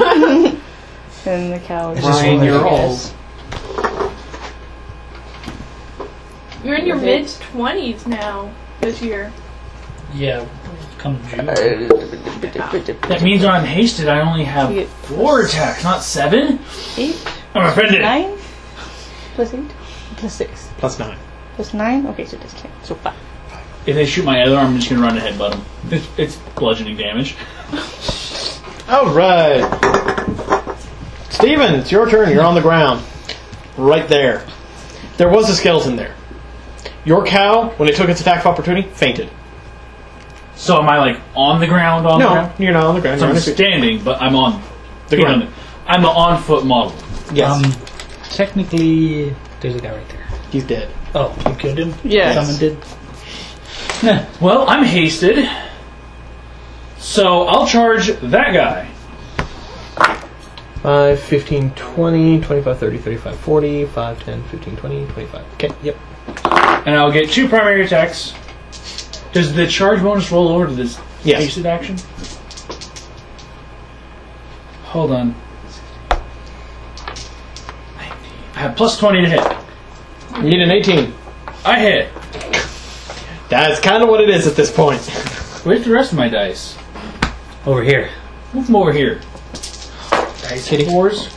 and the cow is It's just Ryan, one you're of old. those. You're in your mid twenties now. This year. Yeah, come June. That means when I'm hasted, I only have You get four attacks, not seven. eight, I'm offended. nine, plus eight, plus six, Plus nine. plus nine. Okay, so that's ten. So five. If they shoot my other arm, I'm just gonna run to headbutt them. It's, it's bludgeoning damage. Alright. Steven, it's your turn. You're on the ground. Right there. There was a skeleton there. Your cow, when it took its attack of opportunity, fainted. So am I like on the ground? On the No, ground? you're not on the ground. So You're I'm on the feet. standing, but I'm on The feet ground. on the- I'm an on foot model. Yes. Um, technically, there's a guy right there. He's dead. Oh, you killed him? Yes. Someone did? Well, I'm hasted, so I'll charge that guy. five, fifteen, twenty, twenty-five, thirty, thirty-five, forty, five, ten, fifteen, twenty, twenty-five. Okay, yep. And I'll get two primary attacks. Does the charge bonus roll over to this Yes. hasted action? Hold on. I have plus twenty to hit. You need an eighteen. I hit. That's kind of what it is at this point. Where's the rest of my dice? Over here. Move them over here. Dice hitting. Fours.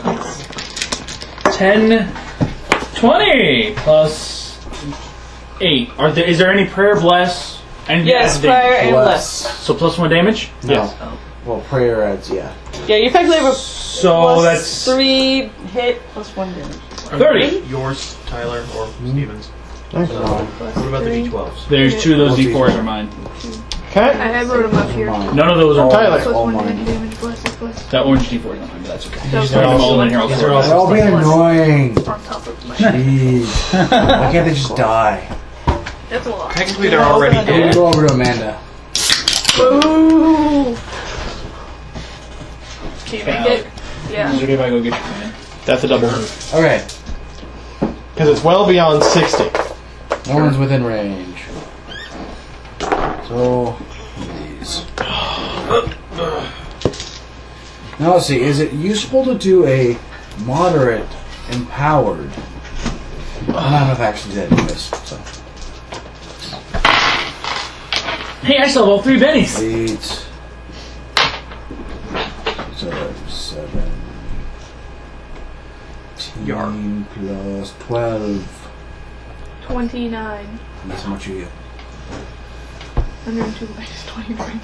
ten, twenty plus eight. Are there, is there any prayer bless? And Yes, damage? prayer and bless. So plus one damage? No. Yes. Well, prayer adds, yeah. Yeah, you effectively have a So plus that's three hit plus one damage. thirty. Yours, Tyler, or Stevens. No. What about the D twelves? There's two of those D fours are mine. Okay. I wrote them up here. Mine. None of those are Tyler. Plus All one mine. damage, plus six, plus That orange D four is not mine, but that's okay. So Just throw them all in here. I'll These throw are it. all They're all being annoying. on top of my. Jeez. Why can't they just die? That's a lot. Technically, they're already We'll dead. go over to Amanda. Ooh. Can you make it? Yeah. Is it okay if I go get your man? That's a double move. Okay. Because it's well beyond sixty. No one's within range. So, these. Now let's see, is it useful to do a moderate empowered? I don't have enough actions yet anyways, so. Hey, I still have all three bennies. Eight. So, seven. Ten plus twelve. Twenty-nine. That's how much you get. one hundred two minus twenty-nine.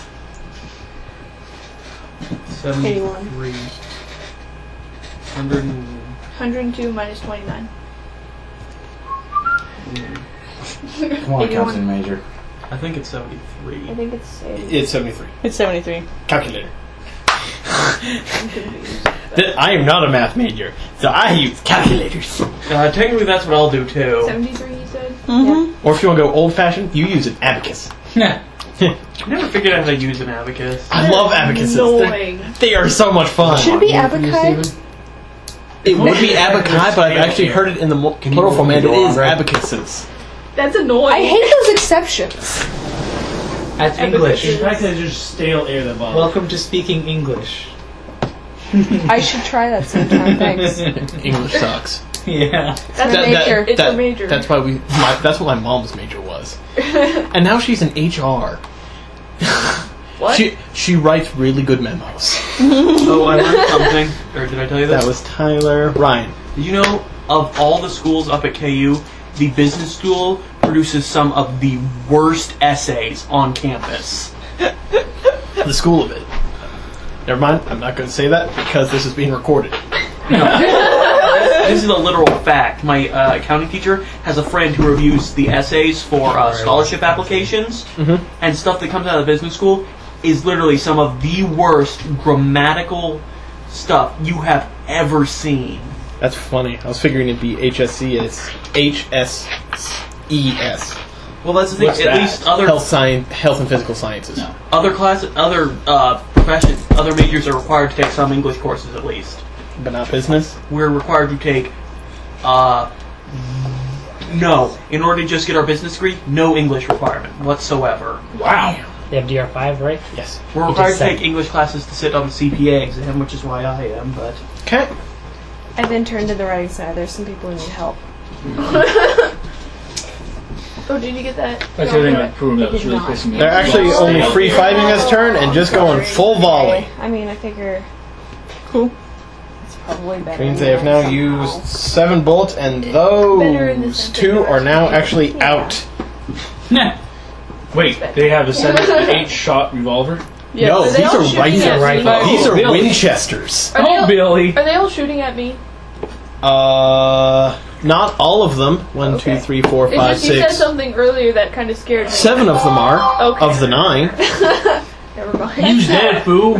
seventy-three. Hundred and one hundred two minus twenty-nine. Come on, Captain Major. I think it's seventy-three. I think it's eighty. It's seventy-three. It's seventy-three. Calculator. I'm confused. Th- I am not a math major, so I use calculators. Uh, technically, that's what I'll do too. seventy-three, you said? Mm-hmm. Or if you want to go old-fashioned, you use an abacus. Nah. I never figured out how to use an abacus. I love abacuses. They're- Annoying. They are so much fun. Should it be One for you, abaci? Steven? It would be abaci, but I've actually heard it in the mo- Can you plural form, and it go on, is Greg? abacuses. That's annoying. I hate those exceptions. That's English. In fact, there's just stale air that bothers. Welcome to speaking English. I should try that sometime. Thanks. English sucks. Yeah. That's That- a major. It's that- a major. That's why we. My, that's what my mom's major was, and now she's in H R. What? She she writes really good memos. Oh, I learned something. Or did I tell you that? That was Tyler Ryan. Did you know, of all the schools up at K U, the business school produces some of the worst essays on campus? The school of it. Never mind. I'm not going to say that because this is being recorded. This is a literal fact. My uh, accounting teacher has a friend who reviews the essays for uh, scholarship applications, Mhm. and stuff that comes out of business school is literally some of the worst grammatical stuff you have ever seen. That's funny. I was figuring it'd be H S C S H S E S. Well, that's the thing. What's At that? least other Health science, health and physical sciences. No. other class, other uh, professions, other majors are required to take some English courses at least. But not business. We're required to take, uh, no. In order to just get our business degree, no English requirement whatsoever. Wow. They have D R five, right? Yes. We're You required just to said- take English classes to sit on the C P A exam, which is why I am, but... Okay. I then turned to the writing side. There's some people who need help. Oh, did you get that? That's the other thing about Prum that was really pissing me off. They're actually only free fighting this turn and just going full volley. I mean, I figure Cool. it's probably better. Means than they have now somehow. used seven bullets, and Better in the those sense two that are now they're actually Yeah. out. Nah. Wait, they have a seven, an eight-shot revolver. Yeah, No, are they these all are shooting rifles. at me? Rifles. These are Billy. Winchesters. Are they Oh, all- Billy. Are they all shooting at me? Uh, not all of them. One, two, Okay. three, four, It's five, just you said six. something earlier that kind of scared me. Seven of them are Okay. of the nine. Never mind. Use that, boo.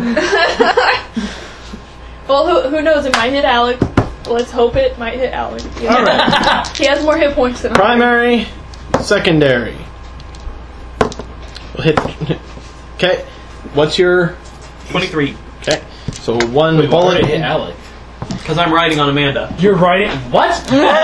Well, who, who knows? It might hit Alec. Let's hope it might hit Alec. You know? All right. He has more hit points than I. Primary, secondary. We'll hit. Okay. What's your? twenty-three. Okay. So one Wait, bullet. bullet hit Alec. Because I'm riding on Amanda. You're writing what?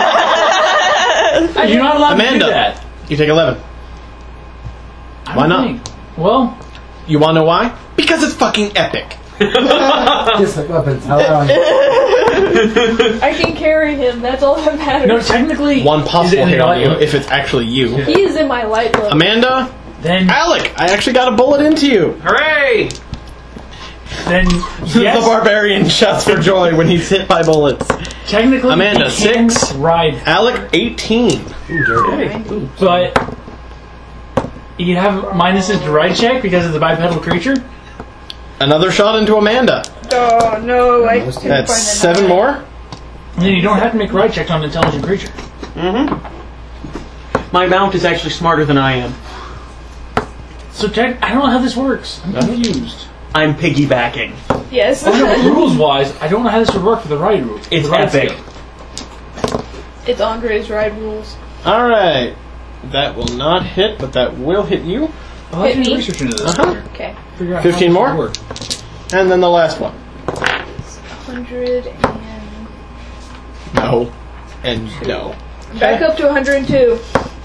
You're not allowed to Amanda. do that. You take eleven. I Why don't not? think. Well, You want to know why? Because it's fucking epic. Just like weapons. How are you? I can carry him. That's all that matters. no, technically, One is possible it in hit the on you light- if it's actually you. He is in my light load. Amanda, Then, Alec, I actually got a bullet into you. Hooray! then The yes, barbarian shouts for joy when he's hit by bullets. technically, Amanda, he can six. ride, Alec, eighteen. Ooh, dirty. but you have minuses to ride check because it's a bipedal creature. Another shot into Amanda. Oh no, I couldn't find That's the seven nine. more. And then you don't have to make ride checks on an intelligent creature. Mm-hmm. My mount is actually smarter than I am. So Ted, I don't know how this works. I'm confused. I'm piggybacking. Yes. Oh, no, rules wise, I don't know how this would work for the ride rule. It's the ride epic. skill. It's Andre's ride rules. Alright. That will not hit, but that will hit you. I'll have to Hit do me? research into this. Uh-huh. later. Okay. Figure out fifteen how more? this would work. And then the last one. Hundred and No. And no. back up to one hundred and two.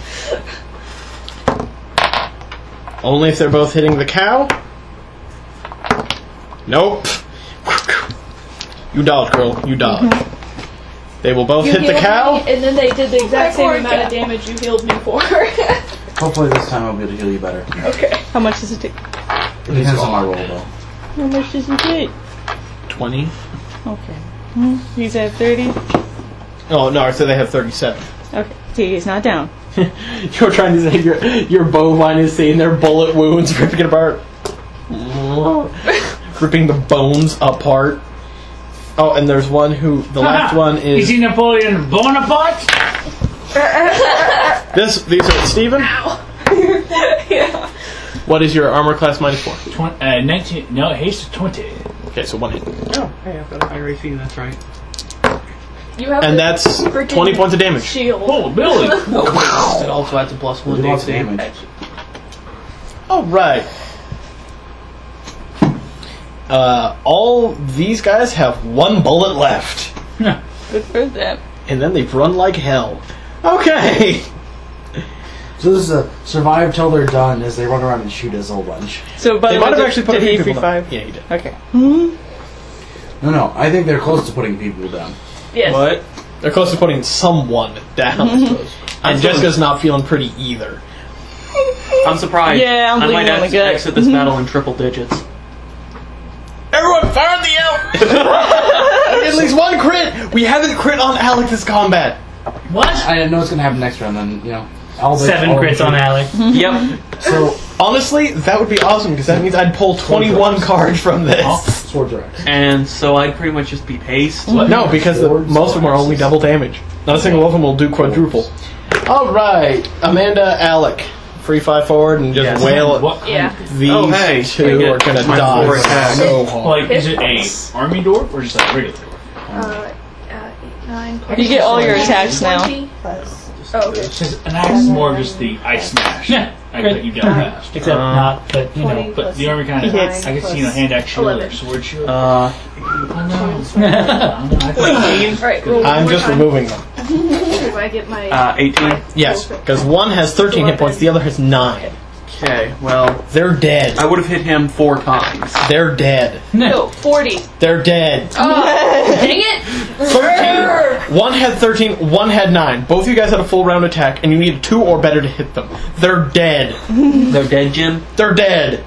Only if they're both hitting the cow. Nope. You dodge, girl. You dodge. They will both You hit the healed cow. me, and then they did the exact same Poor amount cow. of damage you healed me for. Hopefully this time I'll be able to heal you better. Okay. How much does it take? It depends on my roll though. How much does it take? twenty. Okay. Hmm. He's at thirty. Oh, no, so they have thirty-seven. Okay. See, he's not down. You're trying to say your your bovine is seeing their bullet wounds, ripping it apart. Ripping the bones apart. Oh, and there's one who, the last one Is is... he Napoleon Bonaparte? This, these are... Steven? Yeah. What is your armor class minus four? Twen- uh, nineteen. No, haste of twenty. Okay, so one hit. Oh, hey, I've got a higher A C, that's right. You have And the that's freaking twenty points of damage. shield. Oh, Billy! It also adds a plus one Do to lots of A C. damage. Alright. Uh, all these guys have one bullet left. Good for them. And then they've run like hell. Okay. So this is a survive till they're done as they run around and shoot us a whole bunch. So, by They the might way, have did- actually put did a few he people free down. five? Yeah, he did. Okay. No, no, I think they're close to putting people down. Yes. What? They're close to putting someone down. And Jessica's not feeling pretty either. I'm surprised. Yeah, I'm I might bleeding on ex- the gut. exit this battle in triple digits. Everyone, fire the elk! At least one crit! We haven't crit on Alex's combat. What? I didn't know what's gonna happen next round. Then you know, all the, Seven all the- crits on Alec. Yep. So Honestly, that would be awesome because that means I'd pull twenty-one cards from this. sword direct. And so I'd pretty much just be paced. No, because the, Swords, most of them are only axes. double damage. Not a single one of them will do quadruple. Alright, Amanda, Alec. Free five forward and just Yes. wail. What? Yeah. These Oh, hey, two I are get gonna my die four attacks. so hard. Like, is it a army door or just a regular door? Uh, uh, eight, nine, plus You get all your attacks now. twenty. Oh, okay. Because an axe is more of just the ice smash. Yeah. I bet you down fast. Except Uh, not, but you know. twenty But plus the army kind He of. hits. I can see, you know, hand axe shield or eleven. sword shield. Uh, I know. I think- Alright, roll one I'm more just time. removing them. Do I get my... uh, eighteen. Yes, because one has thirteen hit points, the other has nine. Okay, well, They're dead. I would have hit him four times. They're dead. No, forty. They're dead. Oh, dang it! thirteen. One had thirteen, one had nine. Both of you guys had a full round attack, and you need two or better to hit them. They're dead. They're dead, Jim? They're dead.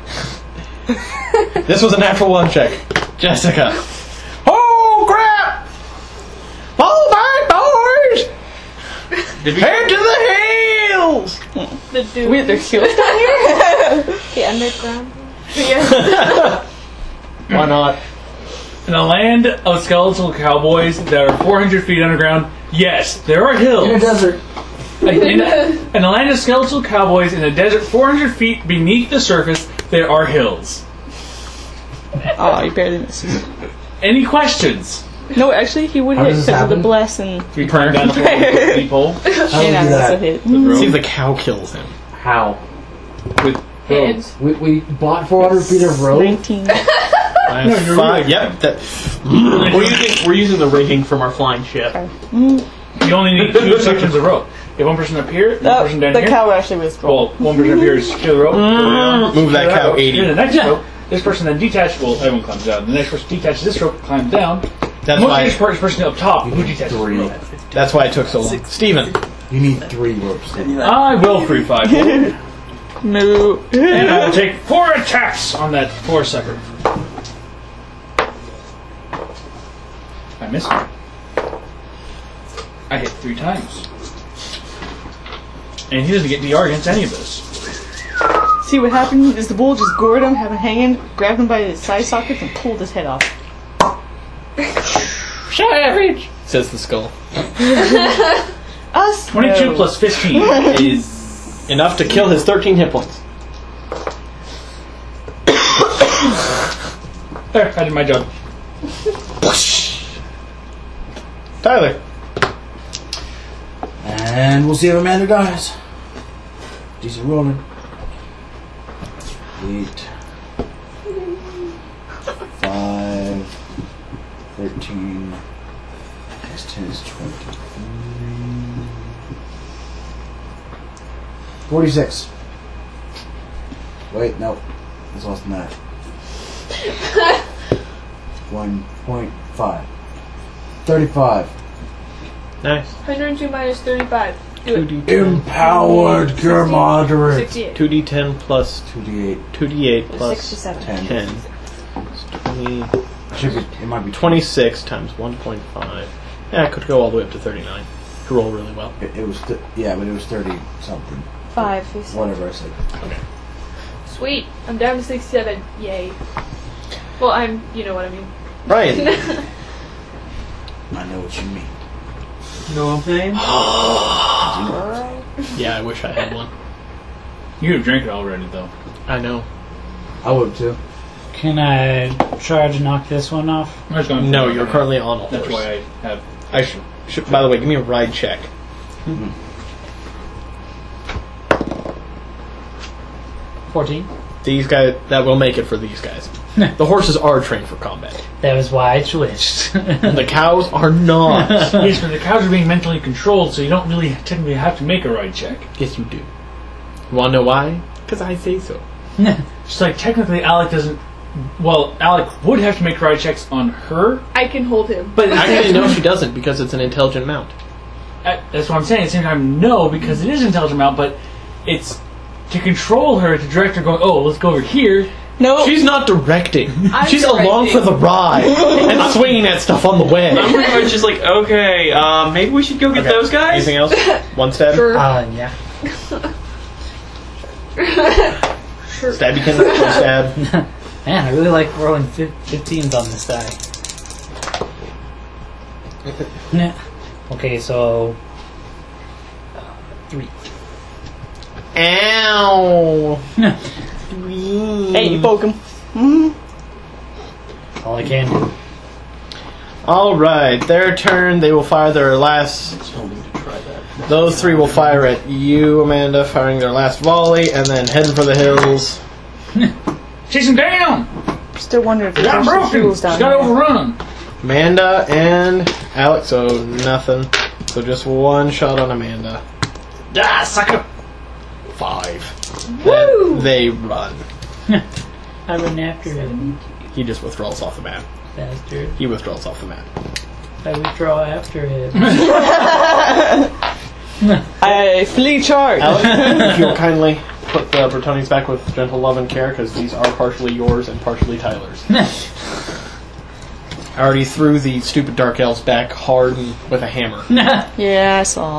This was a natural one check. Jessica. Oh, crap! All right, boys! Did we? Head to the hills! The dude. Wait, there's heels down here? The underground. Yeah. Why not? In a land of skeletal cowboys that are four hundred feet underground, yes, there are hills. In a desert. Like, in, a, in a land of skeletal cowboys in a desert four hundred feet beneath the surface, there are hills. Oh, he barely misses. Any questions? No, actually, he would How hit does this because of the happen? bless and We climb down the four-foot pole How do we and do I also that? hit. See if the cow kills him. How? with Hands. We, we bought four hundred feet of rope. nineteen. I have you're five. right. Yep. That, We're using, we're using the rigging from our flying ship. You only need two sections of rope. You have one person up here, one No, person down the here. cow actually was Well, one person up here is secure the rope. Move that cow Secure eighty. the next rope. This person then detaches. Well, everyone climbs down. The next person detaches this rope, climbs down. That's Most why. of this per- person up top who detaches the Three. rope. That's why it took so long. Steven. You need three ropes. I will free five. And No. I will take four attacks on that poor sucker. I missed him. I hit three times. And he doesn't get D R against any of this. See what happened is the bull just gored him, have him hanging, grabbed him by his side sockets, and pulled his head off. Savage! Says the skull. Us? twenty-two No. plus fifteen is Enough to kill his thirteen hit points. there. I did my job. Tyler. And we'll see if Amanda dies. Decent rolling. Eight. Five. Thirteen. Plus ten is twenty-three. Forty-six. Wait, no. It's less than that. One point five. Thirty-five. Nice. one hundred two minus thirty-five. Do it. Empowered Cure Moderate. sixty-eight. two d ten plus two d eight. two d eight plus sixty-seven. ten. ten. It's twenty, Should be, it might be twenty-six times one point five. Yeah, I could go all the way up to thirty-nine. Could roll really well. It, it was, th- yeah, but it was thirty something. Five, he said. Whatever I said. Sweet. I'm down to sixty-seven. Yay. Well, I'm. You know what I mean. Ryan. I know what you mean. No pain? Yeah, I wish I had one. You have drank it already, though. I know. I would too. Can I try to knock this one off? I was going No, for it. you're currently on a horse. That's why I have. I should, should. By the way, give me a ride check. fourteen. These guys, that will make it for these guys. The horses are trained for combat. That was why I switched. The cows are not. Yes, but the cows are being mentally controlled, so you don't really technically have to make a ride check. Yes, you do. You want to know why? Because I say so. Just like technically, Alec doesn't. Well, Alec would have to make ride checks on her, I can hold him. but Actually, no, she doesn't because it's an intelligent mount. Uh, that's what I'm saying. At the same time, no, because it is an intelligent mount, but it's to control her, to direct her going, oh, let's go over here. No. She's not directing. I'm She's along for directing. the ride and swinging at stuff on the way. I'm pretty much just like, okay, um, maybe we should go get Okay. those guys? Anything else? One stab? Sure. Uh, yeah. Sure. Stabby can one stab. Man, I really like rolling fif- fifteens on this die. Nah. Okay, so... uh, three. Ow! Hey, you poke him. All I can do. Alright, their turn. They will fire their last. Those three will fire at you, Amanda, firing their last volley, and then heading for the hills. Chase him down! Still wondering if Got there's him some broken! fuels She's down got here. overrun! Amanda and Alex, so nothing. So just one shot on Amanda. Ah, sucker! Five. Then they run. I run after him. He just withdraws off the map. Bastard. He withdraws off the map. I withdraw after him. I flee charge. Alex, if you'll kindly put the Bretonians back with gentle love and care, because these are partially yours and partially Tyler's. I already threw the stupid dark elves back hard and with a hammer. Yeah, I saw.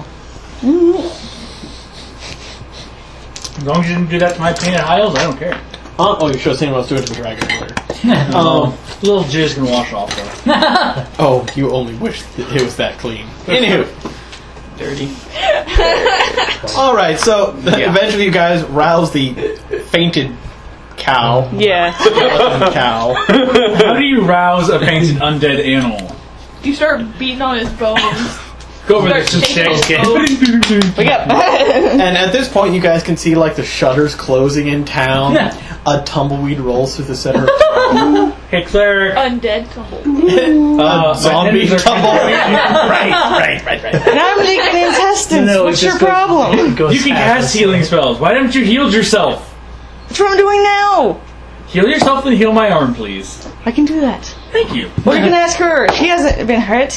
As long as you didn't do that to my painted hiles, I don't care. Uh, oh, you should have seen what I was doing to the dragon earlier. Um, little jizz can wash off though. Oh, you only wish that it was that clean. Anywho. Dirty. Alright, so eventually you guys rouse the fainted cow. Yeah. cow. How do you rouse a painted undead animal? You start beating on his bones. Go over there, Start some taking sticks. his bones. Wake up. And at this point you guys can see like the shutters closing in town. A tumbleweed rolls through the center of town. Hey, cleric. Undead tumble. A Uh, zombie my tendons are- tumbleweed. right, right, right, right. And I'm leaking intestines. No, it What's your just goes- problem? it goes You can fast. cast healing spells. Why haven't you healed yourself? That's what I'm doing now. Heal yourself and heal my arm, please. I can do that. Thank you. Or you can ask her. She hasn't been hurt.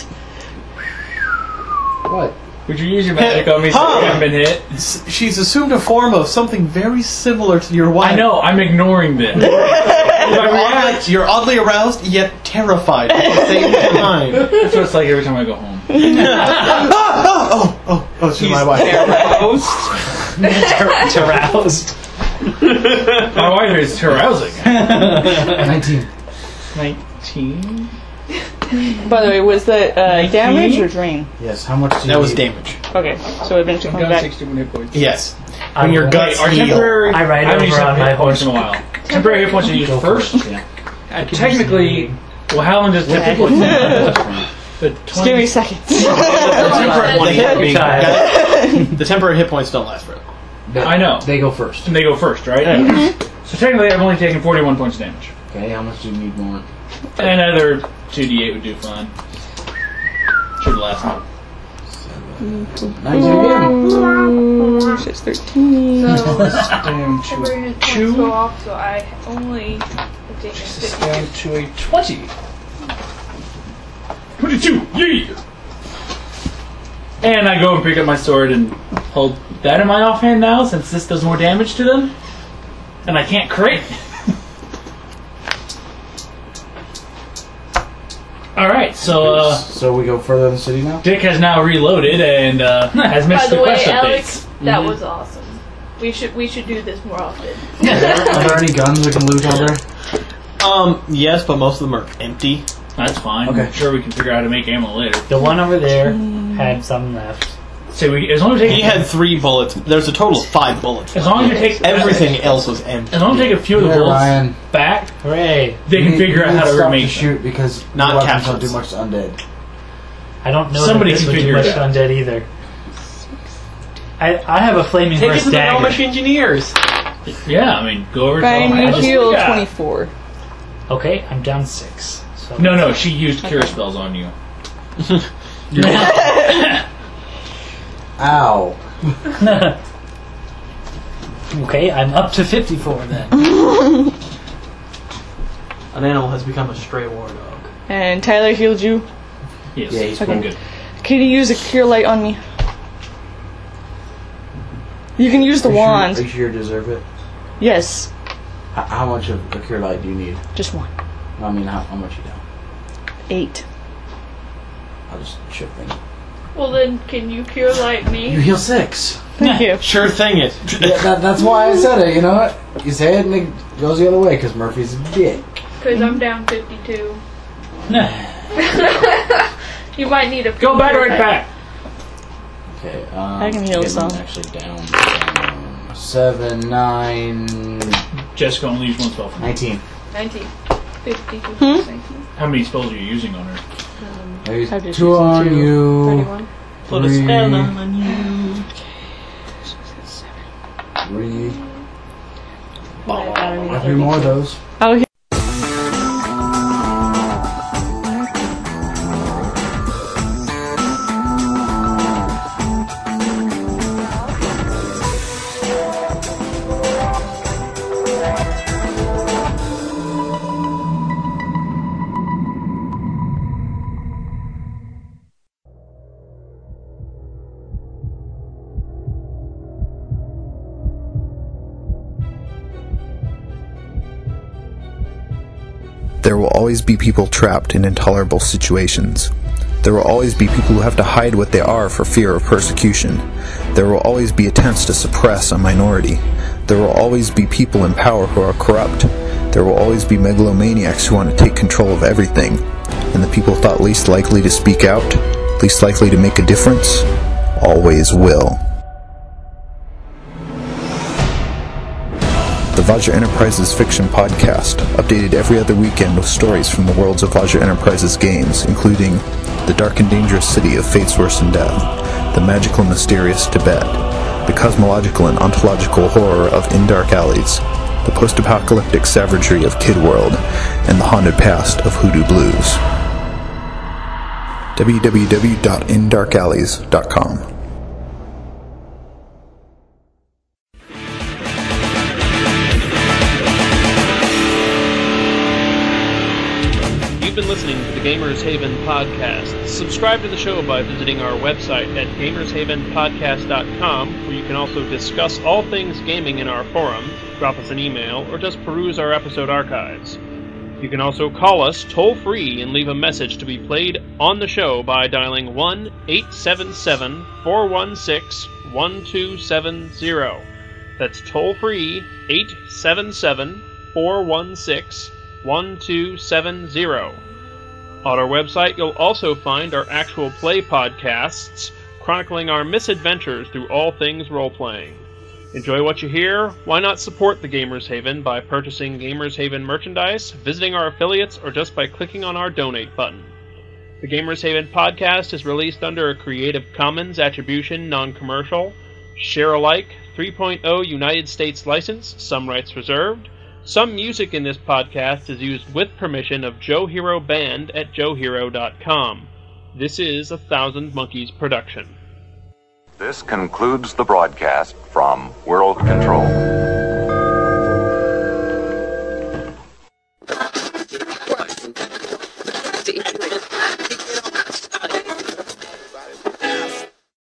What? Would you use your magic on me so Huh. I haven't been hit? S- She's assumed a form of something very similar to your wife. I know, I'm ignoring this. You're oddly, you're oddly aroused, yet terrified at the same time. That's what it's like every time I go home. oh, oh, oh, oh, she's my wife. Ter- Aroused. My wife is arousing. Nineteen. Nineteen. By the way, was that uh, damage or drain? Yes. How much? Do you That was need? damage. Okay, so it eventually I'm comes down back. sixty-one hit points. Yes. I When your will- guts Our heal. temporary. I ride haven't over used on hit my points in a horse. while. Temporary hit points you use Go first. Yeah. Uh, technically, well, Howland just typically. The Just give me seconds. The temporary, the, hit, Child. the temporary hit points don't last forever. I know. They go first. And they go first, right? So technically, I've only taken forty-one points of damage. Okay. How much do you need more? Another two d eight would do fine. Should last me. Nineteen again. Six, thirteen. So, Down to temporary hit points two. go off, so I only have taken fifty. Down to a twenty. twenty-two. Yee! And I go and pick up my sword and hold that in my offhand now, since this does more damage to them. And I can't crit. Alright, so uh, So we go further in the city now. Dick has now reloaded and uh, has By missed the the way, quest Alex, updates. that Mhm. was awesome. We should we should do this more often. Are there any guns we can loot out there? Um, yes, but most of them are empty. That's fine. Okay. I'm sure we can figure out how to make ammo later. The one over there had some left. So we, as long as we take, He had three bullets. There's a total of five bullets. as long as we take Everything else was empty. as long as we take a few of the Here, bullets Ryan. back, Hooray! they You can need- figure you out need how to stuff remake to shoot because Not the weapons capsules. don't do much to undead. I don't know Somebody that this can would do figure much it out. undead either. I I have a flaming Take it burst to the dagger. Gnomish engineers. Yeah, I mean, go over to Ryan, them. you Have a heal yeah. twenty-four. Okay, I'm down six. So No, no, she used cure spells on you. Ow. okay, I'm up to fifty-four then. An animal has become a stray war dog. And Tyler healed you. Yes, Yeah, he's Okay. good. Can you use a cure light on me? You can use the Are you sure- wand. Are you sure you deserve it? Yes, H- How much of a cure light do you need? just one. I mean, how, how much you down? Eight. I'll just chip in. Well then, can you cure light You me? heal six. Thank you. Sure thing it. Yeah, that, that's why I said it. You know what? You say it and it goes the other way because Murphy's a dick. Because I'm down fifty-two. Nah. You might need a Go back cure right light. back. Okay. Um, I can heal getting some. Actually, down, down seven, nine, Jessica only used one spell for me. nineteen. nineteen. fifty-two. Hmm? nineteen. How many spells are you using on her? I used I've just two used on two. you. thirty-one. Put a Three. spell on you. Three. I don't need A few more of those. I'll heal. There will always be people trapped in intolerable situations. There will always be people who have to hide what they are for fear of persecution. There will always be attempts to suppress a minority. There will always be people in power who are corrupt. There will always be megalomaniacs who want to take control of everything. And the people thought least likely to speak out, least likely to make a difference, always will. The Vajra Enterprises Fiction Podcast, updated every other weekend with stories from the worlds of Vajra Enterprises games, including The Dark and Dangerous City of Fate's Worse Death, The Magical and Mysterious Tibet, The Cosmological and Ontological Horror of In Dark Alleys, The Post-Apocalyptic Savagery of Kid World, and The Haunted Past of Hoodoo Blues. w w w dot in dark alleys dot com You've been listening to the Gamers Haven podcast. Subscribe to the show by visiting our website at gamers haven podcast dot com, where you can also discuss all things gaming in our forum, drop us an email, or just peruse our episode archives. You can also call us toll-free and leave a message to be played on the show by dialing one eight seven seven, four one six, one two seven zero. That's toll-free eight seven seven, four one six, one two seven zero. On our website, you'll also find our actual play podcasts chronicling our misadventures through all things role-playing. Enjoy what you hear? Why not support the Gamers Haven by purchasing Gamers Haven merchandise, visiting our affiliates, or just by clicking on our donate button? The Gamers Haven podcast is released under a Creative Commons Attribution Non-Commercial, Share-alike three point oh United States license, some rights reserved. Some music in this podcast is used with permission of Joe Hero Band at joe hero dot com. This is a Thousand Monkeys production. This concludes the broadcast from World Control.